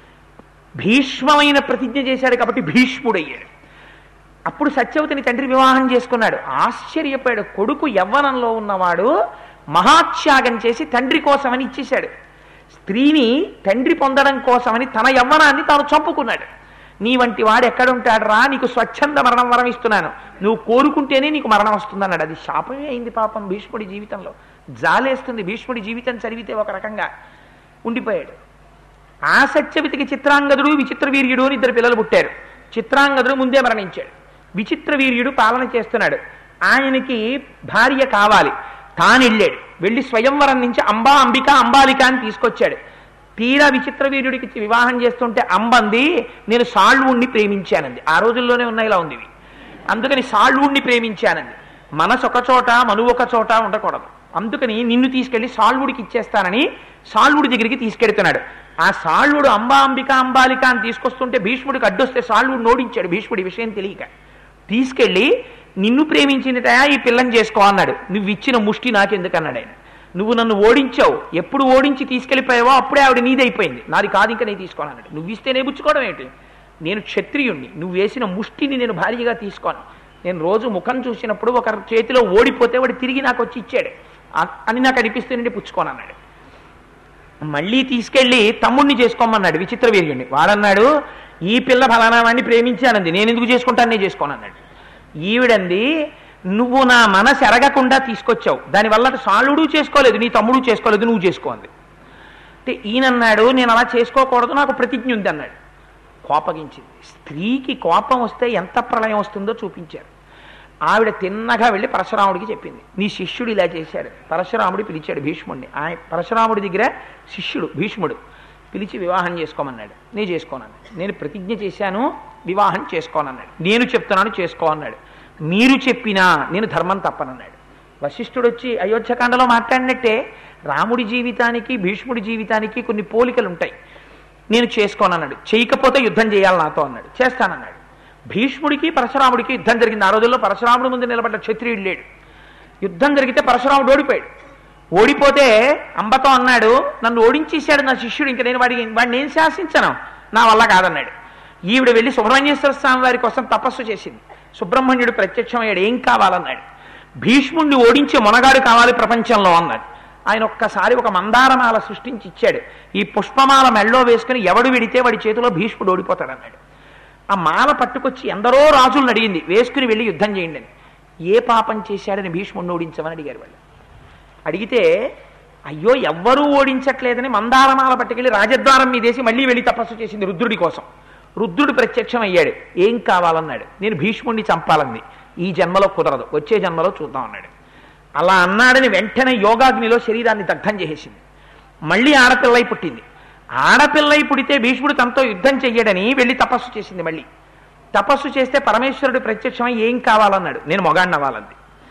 Speaker 1: భీష్మమైన ప్రతిజ్ఞ చేశాడు కాబట్టి భీష్ముడయ్యాడు. అప్పుడు సత్యవతిని తండ్రి వివాహం చేసుకున్నాడు. ఆశ్చర్యపోయాడు. కొడుకు యవ్వనంలో ఉన్నవాడు మహాత్యాగం చేసి తండ్రి కోసమని ఇచ్చేశాడు. స్త్రీని తండ్రి పొందడం కోసమని తన యవ్వనాన్ని తాను చంపుకున్నాడు. నీ వంటి వాడు ఎక్కడుంటాడు రా, నీకు స్వచ్ఛంద మరణం వరం ఇస్తున్నాను, నువ్వు కోరుకుంటేనే నీకు మరణం వస్తుందన్నాడు. అది శాపమే అయింది పాపం భీష్ముడి జీవితంలో. జాలేస్తుంది. భీష్ముడి జీవితం చదివితే ఒక రకంగా ఉండిపోయాడు. ఆ సత్యవతికి చిత్రాంగదుడు విచిత్ర వీర్యుడు అని ఇద్దరు పిల్లలు పుట్టారు. చిత్రాంగదుడు ముందే మరణించాడు. విచిత్ర వీర్యుడు పాలన చేస్తున్నాడు. ఆయనకి భార్య కావాలి. తాను వెళ్ళాడు. వెళ్ళి స్వయంవరం నుంచి అంబా అంబిక అంబాలిక అని తీసుకొచ్చాడు. తీరా విచిత్ర వీర్యుడికి వివాహం చేస్తుంటే అంబంది, నేను సాళ్వుణ్ణి ప్రేమించానంది. ఆ రోజుల్లోనే ఉన్నాయి, ఇలా ఉంది. అందుకని సాళ్వుణ్ణి ప్రేమించానంది. మనసు ఒక చోట మనువు ఒక చోట ఉండకూడదు. అందుకని నిన్ను తీసుకెళ్లి సాళ్వుడికి ఇచ్చేస్తానని సాళ్వుడి దగ్గరికి తీసుకెడుతున్నాడు. ఆ సాళ్వుడు అంబా అంబిక అంబాలిక అని తీసుకొస్తుంటే భీష్ముడికి అడ్డొస్తే సాళ్వుడు నోడించాడు. భీష్ముడి విషయం తెలియక తీసుకెళ్లి, నిన్ను ప్రేమించిందిటయా ఈ పిల్లని చేసుకో అన్నాడు. నువ్వు ఇచ్చిన ముష్టి నాకెందుకన్నాడు ఆయన. నువ్వు నన్ను ఓడించావు, ఎప్పుడు ఓడించి తీసుకెళ్ళిపోయావో అప్పుడే ఆవిడ నీదైపోయింది, నాది కాదు ఇంకా నేను తీసుకోను అన్నాడు. నువ్వు ఇస్తేనే పుచ్చుకోవడం ఏంటి, నేను క్షత్రియుణ్ణి, నువ్వు వేసిన ముష్టిని నేను భార్యగా తీసుకోను. నేను రోజు ముఖం చూసినప్పుడు ఒక చేతిలో ఓడిపోతే వాడు తిరిగి నాకు వచ్చి ఇచ్చాడు అని నాకు అనిపిస్తుంటే పుచ్చుకోను అన్నాడు. మళ్ళీ తీసుకెళ్లి తమ్ముడిని చేసుకోమన్నాడు విచిత్ర వీర్యుడిని. వాడన్నాడు, ఈ పిల్ల ఫలానా వాడిని ప్రేమించానంది, నేను ఎందుకు చేసుకుంటాను, నేను చేసుకోను అన్నాడు. ఈవిడంది, నువ్వు నా మనసు ఎరగకుండా తీసుకొచ్చావు, దానివల్ల సాలుడు చేసుకోలేదు, నీ తమ్ముడు చేసుకోలేదు, నువ్వు చేసుకోండి. అంటే ఈయనన్నాడు, నేను అలా చేసుకోకూడదు, నాకు ప్రతిజ్ఞ ఉంది అన్నాడు. కోపగించింది. స్త్రీకి కోపం వస్తే ఎంత ప్రళయం వస్తుందో చూపించారు. ఆవిడ తిన్నగా వెళ్ళి పరశురాముడికి చెప్పింది, నీ శిష్యుడు ఇలా చేశాడు. పరశురాముడు పిలిచాడు భీష్ముడిని. ఆయన పరశురాముడి దగ్గర శిష్యుడు భీష్ముడు పిలిచి వివాహం చేసుకోమన్నాడు. నేను చేసుకోనన్నాడు. నేను ప్రతిజ్ఞ చేశాను, వివాహం చేసుకోనన్నాడు. నేను చెప్తున్నాను చేసుకో అన్నాడు. మీరు చెప్పినా నేను ధర్మం తప్పనన్నాడు. వశిష్ఠుడు వచ్చి అయోధ్యకాండలో మాట్లాడినట్టే రాముడి జీవితానికి భీష్ముడి జీవితానికి కొన్ని పోలికలు ఉంటాయి. నేను చేసుకోనన్నాడు. చేయకపోతే యుద్ధం చేయాలి నాతో అన్నాడు. చేస్తానన్నాడు. భీష్ముడికి పరశురాముడికి యుద్ధం జరిగింది. ఆ రోజుల్లో పరశురాముడి ముందు నిలబడ్డ క్షత్రియుడు లేడు. యుద్ధం జరిగితే పరశురాముడు ఓడిపోయాడు. ఓడిపోతే అంబతో అన్నాడు, నన్ను ఓడించేశాడు నా శిష్యుడు, ఇంక నేను వాడికి వాడిని నేను శాసించను, నా వల్ల కాదన్నాడు. ఈవిడ వెళ్ళి సుబ్రహ్మణ్యేశ్వర స్వామి వారి కోసం తపస్సు చేసింది. సుబ్రహ్మణ్యుడు ప్రత్యక్షమయ్యాడు. ఏం కావాలన్నాడు. భీష్ముడిని ఓడించే మొనగాడు కావాలి ప్రపంచంలో అన్నాడు. ఆయన ఒక్కసారి ఒక మందారమాల సృష్టించి ఇచ్చాడు. ఈ పుష్పమాల మెళ్ళో వేసుకుని ఎవడు విడితే వాడి చేతిలో భీష్ముడు ఓడిపోతాడన్నాడు. ఆ మాల పట్టుకొచ్చి ఎందరో రాజులను అడిగింది, వేసుకుని వెళ్ళి యుద్ధం చేయండి అని. ఏ పాపం చేశాడని భీష్ముడిని ఓడించమని అడిగారు వాళ్ళు. అడిగితే అయ్యో ఎవ్వరూ ఓడించట్లేదని మందారమాల పట్టుకెళ్ళి రాజద్వారం మీదేసి మళ్ళీ వెళ్ళి తపస్సు చేసింది రుద్రుడి కోసం. రుద్రుడు ప్రత్యక్షం అయ్యాడు. ఏం కావాలన్నాడు. నేను భీష్ముడిని చంపాలంది. ఈ జన్మలో కుదరదు, వచ్చే జన్మలో చూద్దాం అన్నాడు. అలా అన్నాడని వెంటనే యోగాగ్నిలో శరీరాన్ని దగ్ధం చేసేసింది. మళ్ళీ ఆడపిల్లై పుట్టింది. ఆడపిల్లై పుడితే భీష్ముడు తనతో యుద్ధం చెయ్యడని వెళ్ళి తపస్సు చేసింది. మళ్ళీ తపస్సు చేస్తే పరమేశ్వరుడు ప్రత్యక్షమై ఏం కావాలన్నాడు. నేను మొగాడిని అవ్వాలంది.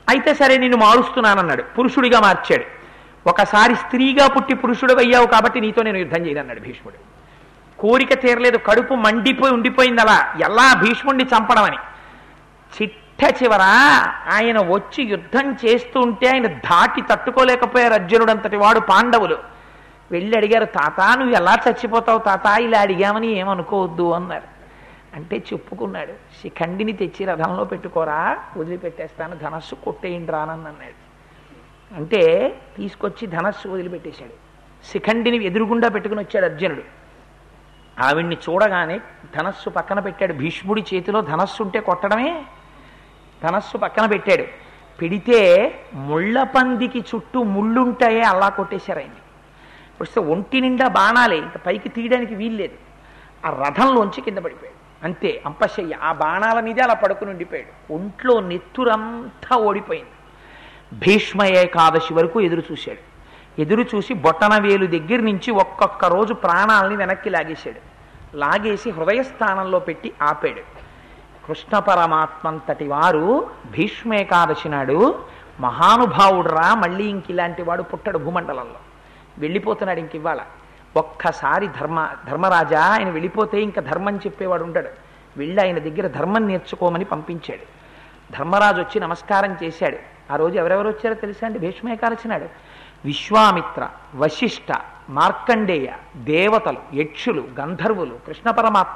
Speaker 1: అయితే సరే నిన్ను మారుస్తున్నానన్నాడు, పురుషుడిగా మార్చాడు. ఒకసారి స్త్రీగా పుట్టి పురుషుడు అయ్యావు కాబట్టి నీతో నేను యుద్ధం చేయనన్నాడు భీష్ముడు. కోరిక తీరలేదు, కడుపు మండిపోయి ఉండిపోయింది అలా, ఎలా భీష్ముడిని చంపడం అని. చిట్ట చివర ఆయన వచ్చి యుద్ధం చేస్తూ ఉంటే ఆయన ధాటి తట్టుకోలేకపోయారు అర్జునుడంతటి వాడు, పాండవులు వెళ్ళి అడిగారు, తాత నువ్వు ఎలా చచ్చిపోతావు తాత, ఇలా అడిగామని ఏమనుకోవద్దు అన్నారు. అంటే చెప్పుకున్నాడు, శిఖండిని తెచ్చి రథంలో పెట్టుకోరా, వదిలిపెట్టేస్తాను, ధనస్సు కొట్టేయండి రానని అన్నాడు. అంటే తీసుకొచ్చి ధనస్సు వదిలిపెట్టేశాడు. శిఖండిని ఎదురుగుండా పెట్టుకుని వచ్చాడు అర్జునుడు. ఆవిడ్ని చూడగానే ధనస్సు పక్కన పెట్టాడు. భీష్ముడి చేతిలో ధనస్సు ఉంటే కొట్టడమే, ధనస్సు పక్కన పెట్టాడు. పెడితే ముళ్ళ పందికి చుట్టూ ముళ్ళుంటాయే అలా కొట్టేశారు ఆయన్ని. వస్తే ఒంటి నిండా బాణాలే, ఇంకా పైకి తీయడానికి వీల్లేదు. ఆ రథంలోంచి కింద పడిపోయాడు అంతే, అంపశయ్య. ఆ బాణాల మీదే అలా పడుకుని ఉండిపోయాడు. ఒంట్లో నెత్తురంతా ఓడిపోయింది. భీష్మ ఏకాదశి వరకు ఎదురు చూశాడు. ఎదురు చూసి బొట్టన వేలు దగ్గర నుంచి ఒక్కొక్క రోజు ప్రాణాలని వెనక్కి లాగేశాడు. లాగేసి హృదయస్థానంలో పెట్టి ఆపాడు. కృష్ణ పరమాత్మంతటి వారు భీష్మ ఏకాదశి నాడు మహానుభావుడురా, మళ్ళీ ఇంక ఇలాంటి వాడు పుట్టడు భూమండలంలో, వెళ్ళిపోతున్నాడు ఇంక ఇవాళ. ఒక్కసారి ధర్మ ధర్మరాజా ఆయన వెళ్ళిపోతే ఇంకా ధర్మం చెప్పేవాడు ఉంటాడు, వెళ్ళి ఆయన దగ్గర ధర్మం నేర్చుకోమని పంపించాడు. ధర్మరాజు వచ్చి నమస్కారం చేశాడు. ఆ రోజు ఎవరెవరు వచ్చారో తెలుసా అండి భీష్మ ఏకాదశి నాడు? విశ్వామిత్ర, వశిష్ఠ, మార్కండేయ, దేవతలు, యక్షులు, గంధర్వులు, కృష్ణ పరమాత్మ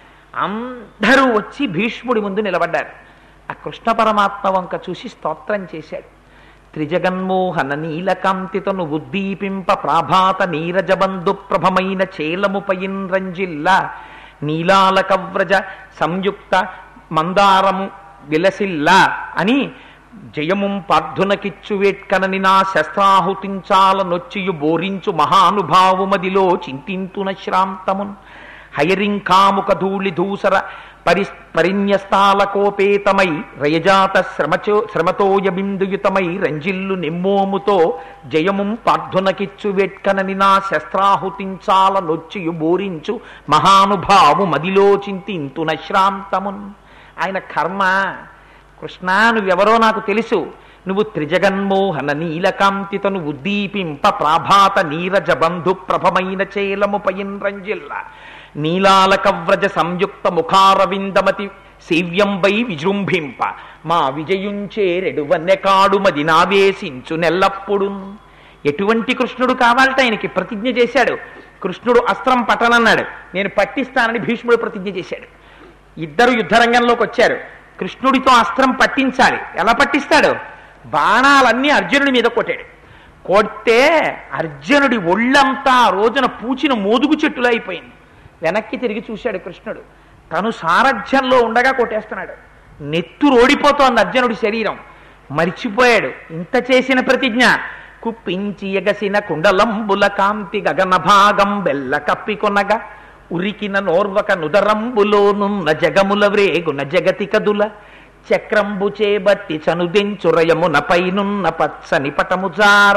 Speaker 1: అందరూ వచ్చి భీష్ముడి ముందు నిలబడ్డారు. ఆ కృష్ణ పరమాత్మ వంక చూసి స్తోత్రం చేశాడు. త్రిజగన్మోహన నీలకాంతితను ఉద్దీపింప ప్రాభాత నీరజబంధు ప్రభమైన చేలముపయిన్ రంజిల్ల నీలాల కవ్రజ సంయుక్త మందారము విలసిల్ల అని జయముం పార్థునకిచ్చు వేట్కనని నా శస్త్రాహుతించాల నొచ్చియు బోరించు మహానుభావుమదిలో చింతింతున శ్రాంతమున్ హయరింకాముక ధూళి ధూసర పరి పరిన్యస్తాలకోపేతమై రయజాత శ్రమచో శ్రమతోయ బిందుయుతమై రంజిల్లు నిమ్మోముతో జయముం పార్థునకిచ్చు వేట్కనని నా శస్త్రాహుతించాల నొచ్చియు బోరించు మహానుభావు మదిలో చింతింతున శ్రాంతమున్. ఆయన కర్మ, కృష్ణ నువ్వెవరో నాకు తెలుసు, నువ్వు త్రిజగన్మోహన నీలకాంతితను ఉద్దీపింప ప్రాభాత నీరజ బంధు ప్రభమైన చేలముపయిన్ రంజిల్ల నీలాల కవ్రజ సంయుక్త ముఖారవిందమతి సేవ్యంబై విజృంభింప మా విజయుంచేరెడువన్నె కాడుమది నావేశించు నెల్లప్పుడు. ఎటువంటి కృష్ణుడు కావాలట ఆయనకి ప్రతిజ్ఞ చేశాడు. కృష్ణుడు అస్త్రం పట్టనన్నాడు, నేను పట్టిస్తానని భీష్ముడు ప్రతిజ్ఞ చేశాడు. ఇద్దరు యుద్ధరంగంలోకి వచ్చారు. కృష్ణుడితో అస్త్రం పట్టించాలి. ఎలా పట్టిస్తాడు? బాణాలన్నీ అర్జునుడి మీద కొట్టాడు. కొడితే అర్జునుడి ఒళ్ళంతా ఆ రోజున పూచిన మోదుగు చెట్టులో అయిపోయింది. వెనక్కి తిరిగి చూశాడు కృష్ణుడు, తను సారథ్యంలో ఉండగా కొట్టేస్తున్నాడు. నెత్తు రోడిపోతోంది అర్జునుడి శరీరం. మరిచిపోయాడు ఇంత చేసిన ప్రతిజ్ఞ. కుప్పించి ఎగసిన కుండలంబుల కాంతి గగన భాగం బెల్ల కప్పికొనగా ఉరికిన నోర్వక నుదరంబులోనున్న జగముల వ్రేగున జగతి కదుల చక్రంబు చేబట్టి చనుదెంచురయమున పైనున్న పచ్చని పటముజార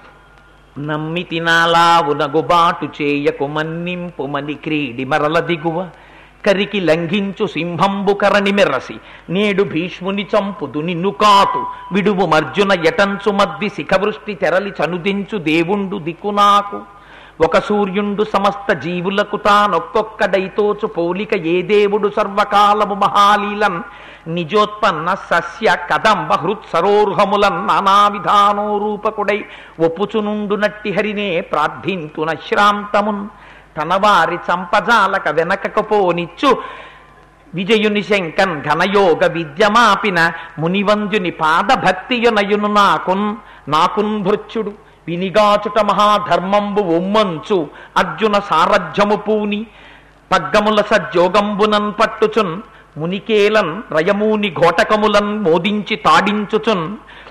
Speaker 1: నమ్మితి నాలావునగుబాటు చేయకు మన్నింపు మని క్రీడి మరల దిగువ కరికి లంఘించు సింహంబు కరణి మెరసి నేడు భీష్ముని చంపుదు నిన్ను కాతు విడువు మర్జున యటంచు మద్ది శిఖవృష్టి తెరలి చనుదించు దేవుండు దిక్కు నాకు ఒక సూర్యుండు సమస్త జీవులకు తానొక్కొక్కడైతోచు పోలిక ఏ దేవుడు సర్వకాలము మహాలీలన్ నిజోత్పన్న సస్య కదంబ హృత్సరోర్హములన్ నానా విధానో రూపకుడై ఒప్పుచునుండు నట్టి హరినే ప్రార్థింతున శ్రాంతమున్ తన వారి చంపజాలక వెనకకపోనిచ్చు విజయుని శంకన్ ఘనయోగ విద్యమాపిన మునివంద్యుని పాదభక్తియునయును నాకున్ నాకున్ భృత్యుడు వినిగాచుట మహాధర్మంబు ఒమ్మంచు అర్జున సారథ్యము పూని పగ్గముల సజ్జోగంబునన్ పట్టుచున్ మునికేలన్ రయమూని ఘోటకములన్ మోదించి తాడించుచున్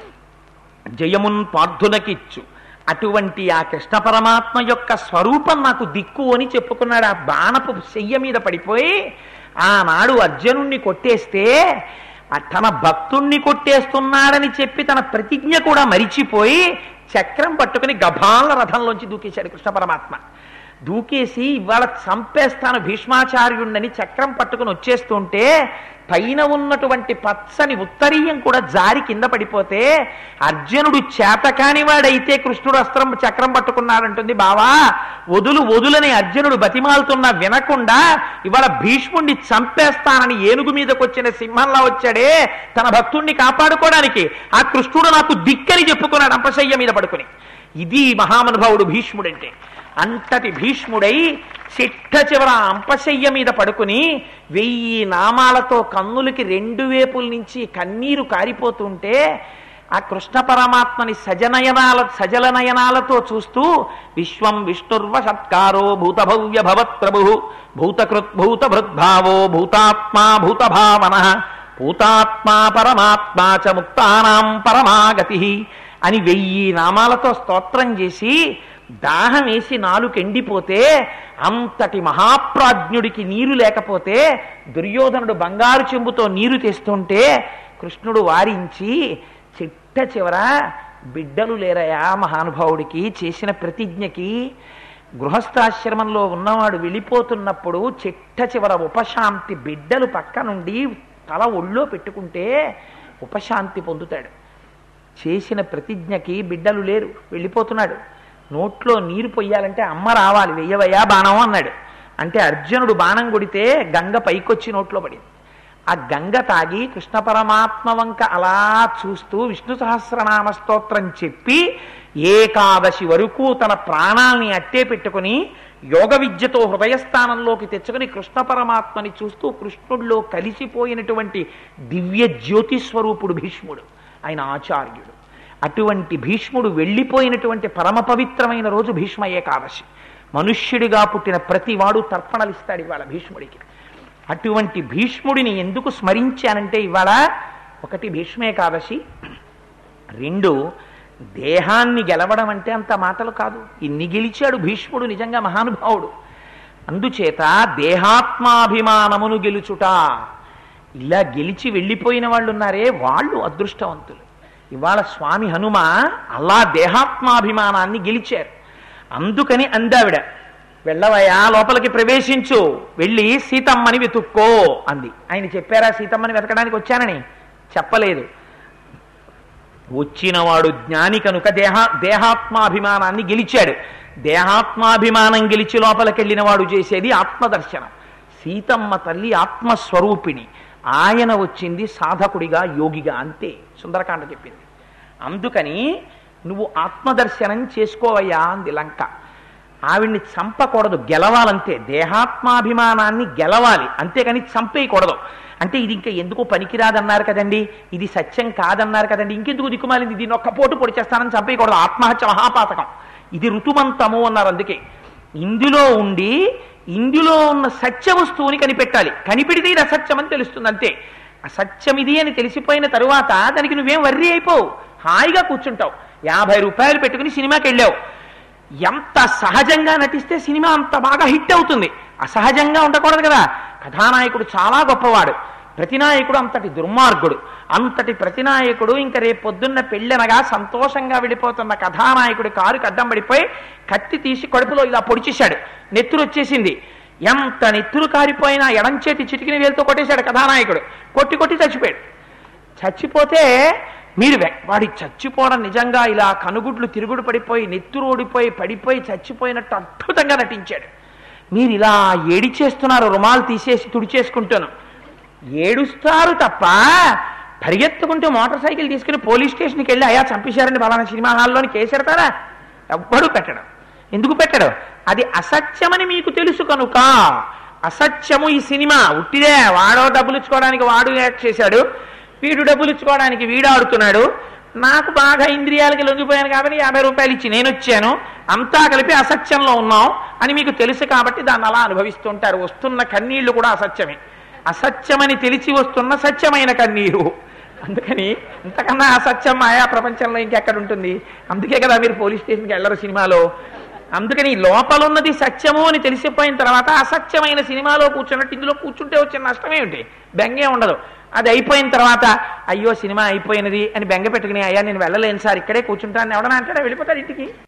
Speaker 1: జయమున్ పార్థునకిచ్చు. అటువంటి ఆ కృష్ణ పరమాత్మ యొక్క స్వరూపం నాకు దిక్కు అని చెప్పుకున్నాడు. ఆ బాణపు శయ్య మీద పడిపోయి ఆనాడు అర్జునుణ్ణి కొట్టేస్తే తన భక్తుణ్ణి కొట్టేస్తున్నాడని చెప్పి తన ప్రతిజ్ఞ కూడా మరిచిపోయి చక్రం పట్టుకుని గభాల రథంలోంచి దూకేశాడు కృష్ణ పరమాత్మ. దూకేసి ఇవాళ చంపేస్తాను భీష్మాచార్యుణ్ణని చక్రం పట్టుకుని వచ్చేస్తుంటే పైన ఉన్నటువంటి పచ్చని ఉత్తరీయం కూడా జారి కింద పడిపోతే అర్జునుడు చేతకాని వాడైతే కృష్ణుడు అస్త్రం చక్రం పట్టుకున్నాడంటుంది. బావా వదులు వదులని అర్జునుడు బతిమాలుతున్నా వినకుండా ఇవాళ భీష్ముణ్ణి చంపేస్తానని ఏనుగు మీదకి వచ్చిన సింహంలా వచ్చాడే తన భక్తుణ్ణి కాపాడుకోవడానికి. ఆ కృష్ణుడు నాకు దిక్కని చెప్పుకున్నాడు అంపశయ్య మీద పడుకుని. ఇది మహానుభావుడు భీష్ముడంటే. అంతటి భీష్ముడై చిట్ట చివర అంపశయ్య మీద పడుకుని వెయ్యి నామాలతో కన్నులకి రెండు వేపుల నుంచి కన్నీరు కారిపోతుంటే ఆ కృష్ణ పరమాత్మని సజనయనాల సజల నయనాలతో చూస్తూ విశ్వం విష్ణుర్వషత్కారో భూతభవ్య భవత్ ప్రభు భూతకృత్ భూతభృద్భావో భూతాత్మా భూతభావన భూతాత్మా పరమాత్మా చ ముక్తానాం పరమాగతి అని వెయ్యి నామాలతో స్తోత్రం చేసి దాహం వేసి నాలుకెండిపోతే అంతటి మహాప్రాజ్ఞుడికి నీరు లేకపోతే దుర్యోధనుడు బంగారు చెంబుతో నీరు తెస్తుంటే కృష్ణుడు వారించి చిట్ట చివర బిడ్డలు లేరయా మహానుభావుడికి చేసిన ప్రతిజ్ఞకి. గృహస్థాశ్రమంలో ఉన్నవాడు వెళ్ళిపోతున్నప్పుడు చిట్ట చివర ఉపశాంతి బిడ్డలు పక్క నుండి తల ఒళ్ళో పెట్టుకుంటే ఉపశాంతి పొందుతాడు. చేసిన ప్రతిజ్ఞకి బిడ్డలు లేరు, వెళ్ళిపోతున్నాడు. నోట్లో నీరు పొయ్యాలంటే అమ్మ రావాలి, వెయ్యవయ్యా బాణం అన్నాడు. అంటే అర్జునుడు బాణం కొడితే గంగ పైకొచ్చి నోట్లో పడింది. ఆ గంగ తాగి కృష్ణ పరమాత్మ వంక అలా చూస్తూ విష్ణు సహస్రనామ స్తోత్రం చెప్పి ఏకాదశి వరకు తన ప్రాణాల్ని అట్టే పెట్టుకుని యోగ విద్యతో హృదయస్థానంలోకి తెచ్చుకుని కృష్ణ పరమాత్మని చూస్తూ కృష్ణుడిలో కలిసిపోయినటువంటి దివ్య జ్యోతి స్వరూపుడు భీష్ముడు, ఆయన ఆచార్యుడు. అటువంటి భీష్ముడు వెళ్ళిపోయినటువంటి పరమ పవిత్రమైన రోజు భీష్మ ఏకాదశి. మనుష్యుడిగా పుట్టిన ప్రతివాడు తర్పణలు ఇస్తాడు ఇవాళ భీష్ముడికి. అటువంటి భీష్ముడిని ఎందుకు స్మరించానంటే ఇవాళ ఒకటి భీష్మేకాదశి, రెండు దేహాన్ని గెలవడం అంటే అంత మాటలు కాదు. ఇన్ని గెలిచాడు భీష్ముడు, నిజంగా మహానుభావుడు. అందుచేత దేహాత్మాభిమానమును గెలుచుట, ఇలా గెలిచి వెళ్ళిపోయిన వాళ్ళు ఉన్నారే వాళ్ళు అదృష్టవంతులు. ఇవాళ స్వామి హనుమ అలా దేహాత్మాభిమానాన్ని గెలిచారు. అందుకని అందావిడ, వెళ్ళవయా లోపలికి ప్రవేశించు, వెళ్ళి సీతమ్మని వెతుక్కో అంది. ఆయన చెప్పారా సీతమ్మని వెతకడానికి వచ్చానని? చెప్పలేదు. వచ్చినవాడు జ్ఞాని కనుక దేహ దేహాత్మాభిమానాన్ని గెలిచాడు. దేహాత్మాభిమానం గెలిచి లోపలికెళ్ళిన వాడు చేసేది ఆత్మదర్శనం. సీతమ్మ తల్లి ఆత్మస్వరూపిణి, ఆయన వచ్చింది సాధకుడిగా యోగిగా, అంతే సుందరకాండ చెప్పింది. అందుకని నువ్వు ఆత్మదర్శనం చేసుకోవయ్యా అంది లంక. ఆవిడ్ని చంపకూడదు, గెలవాలంతే. దేహాత్మాభిమానాన్ని గెలవాలి, అంతేకాని చంపేయకూడదు. అంటే ఇది ఇంకా ఎందుకు పనికిరాదన్నారు కదండి, ఇది సత్యం కాదన్నారు కదండి, ఇంకెందుకు దిక్కుమాలింది, దీన్ని ఒక్క పోటు పొడి చేస్తానని చంపేయకూడదు. ఆత్మహత్య మహాపాతకం, ఇది ఋతుమంతము అన్నారు. అందుకే ఇందులో ఉండి ఇందులో ఉన్న సత్య వస్తువుని కనిపెట్టాలి. కనిపెడితే ఇది అసత్యం అని తెలుస్తుంది, అంతే. అసత్యం ఇది అని తెలిసిపోయిన తరువాత దానికి నువ్వేం వర్రీ అయిపోవు, హాయిగా కూర్చుంటావు. యాభై రూపాయలు పెట్టుకుని సినిమాకి వెళ్ళావు, ఎంత సహజంగా నటిస్తే సినిమా అంత బాగా హిట్ అవుతుంది. అసహజంగా ఉండకూడదు కదా. కథానాయకుడు చాలా గొప్పవాడు, ప్రతినాయకుడు అంతటి దుర్మార్గుడు. అంతటి ప్రతినాయకుడు ఇంకా రేపు పొద్దున్న పెళ్ళనగా సంతోషంగా వెళ్ళిపోతున్న కథానాయకుడి కారుకి అడ్డం పడిపోయి కత్తి తీసి కడుపులో ఇలా పొడిచేశాడు. నెత్తురు వచ్చేసింది. ఎంత నెత్తురు కారిపోయినా ఎడంచేతి చిటికిన వేలుతో కొట్టేశాడు కథానాయకుడు. కొట్టి కొట్టి చచ్చిపోయాడు. చచ్చిపోతే మీరు వాడి చచ్చిపోవడం నిజంగా ఇలా కనుగుడ్లు తిరుగుడు పడిపోయి నెత్తురు ఓడిపోయి పడిపోయి చచ్చిపోయినట్టు అద్భుతంగా నటించాడు. మీరు ఇలా ఏడిచేస్తున్నారు, రుమాలు తీసేసి తుడిచేసుకుంటాను. ఏడుస్తారు తప్ప పరిగెత్తుకుంటూ మోటార్ సైకిల్ తీసుకుని పోలీస్ స్టేషన్కి వెళ్ళి అయ్యా చంపేశారని ఫలానా సినిమా హాల్లోని కేసెడతారా? ఎవ్వడూ పెట్టడం. ఎందుకు పెట్టడం? అది అసత్యమని మీకు తెలుసు కనుక. అసత్యము ఈ సినిమా ఉట్టిదే. వాడో డబ్బులు ఇచ్చుకోవడానికి వాడు యాక్ట్ చేశాడు, వీడు డబ్బులు ఇచ్చుకోవడానికి వీడు ఆడుతున్నాడు. నాకు బాగా ఇంద్రియాలకి లొంగిపోయాను కాబట్టి యాభై రూపాయలు ఇచ్చి నేను వచ్చాను, అంతా కలిపి అసత్యంలో ఉన్నాం అని మీకు తెలుసు కాబట్టి దాన్ని అలా అనుభవిస్తుంటారు. వస్తున్న కన్నీళ్లు కూడా అసత్యమే. అసత్యమని తెలిసి వస్తున్న సత్యమైన కన్నీరు. అందుకని ఇంతకన్నా అసత్యం మాయా ప్రపంచంలో ఇంకెక్కడ ఉంటుంది? అందుకే కదా మీరు పోలీస్ స్టేషన్కి వెళ్ళరు సినిమాలో. అందుకని లోపల ఉన్నది సత్యము అని తెలిసిపోయిన తర్వాత అసత్యమైన సినిమాలో కూర్చున్నట్టు ఇందులో కూర్చుంటే వచ్చిన నష్టం ఏమిటి? బెంగే ఉండదు. అది అయిపోయిన తర్వాత అయ్యో సినిమా అయిపోయినది అని బెంగ పెట్టుకుని అయ్యా నేను వెళ్ళలేను సార్ ఇక్కడే కూర్చుంటాను ఎవడన్నా అంటాడా? వెళ్ళిపోతాడు ఇంటికి.